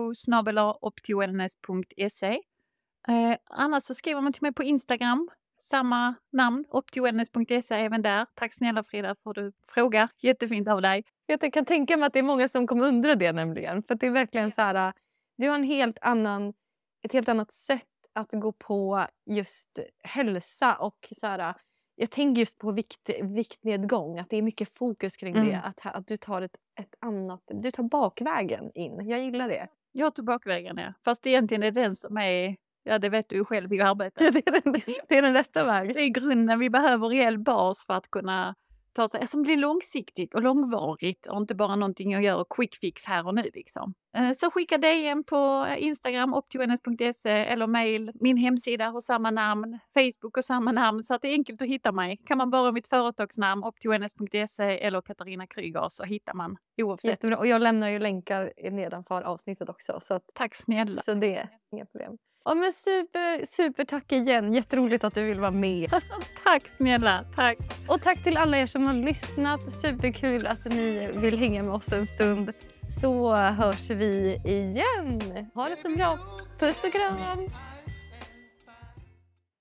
info@optiwellness.se. Annars så skriver man till mig på Instagram, samma namn, optiwellness.se, även där. Tack snälla Frida för att du frågar, jättefint av dig. Jag kan tänka mig att det är många som kommer undra det nämligen. För det är verkligen så här, du har ett helt annat sätt att gå på just hälsa och så här. Jag tänker just på viktnedgång, att det är mycket fokus kring det. Att du tar du tar bakvägen in. Jag gillar det. Jag tog bakvägen, ja. Fast egentligen är den som är, ja det vet du ju själv i arbetet. Det är den rätta vägen. Det är grunden, vi behöver reell bas för att kunna ta sig, som blir långsiktigt och långvarigt och inte bara någonting jag gör quick fix här och nu liksom. Så skicka DM på Instagram, optiwellness.se, eller mail, min hemsida har samma namn, Facebook och samma namn, så att det är enkelt att hitta mig. Kan man bara mitt företagsnamn, optiwellness.se eller Katarina Kryger, så hittar man oavsett. Jättebra. Och jag lämnar ju länkar nedanför avsnittet också. Så att, tack snälla. Så det är inga problem. Ja, men super tack igen. Jätteroligt att du vill vara med. Tack snälla, tack. Och tack till alla er som har lyssnat. Superkul att ni vill hänga med oss en stund. Så hörs vi igen. Ha det så bra. Puss och kram.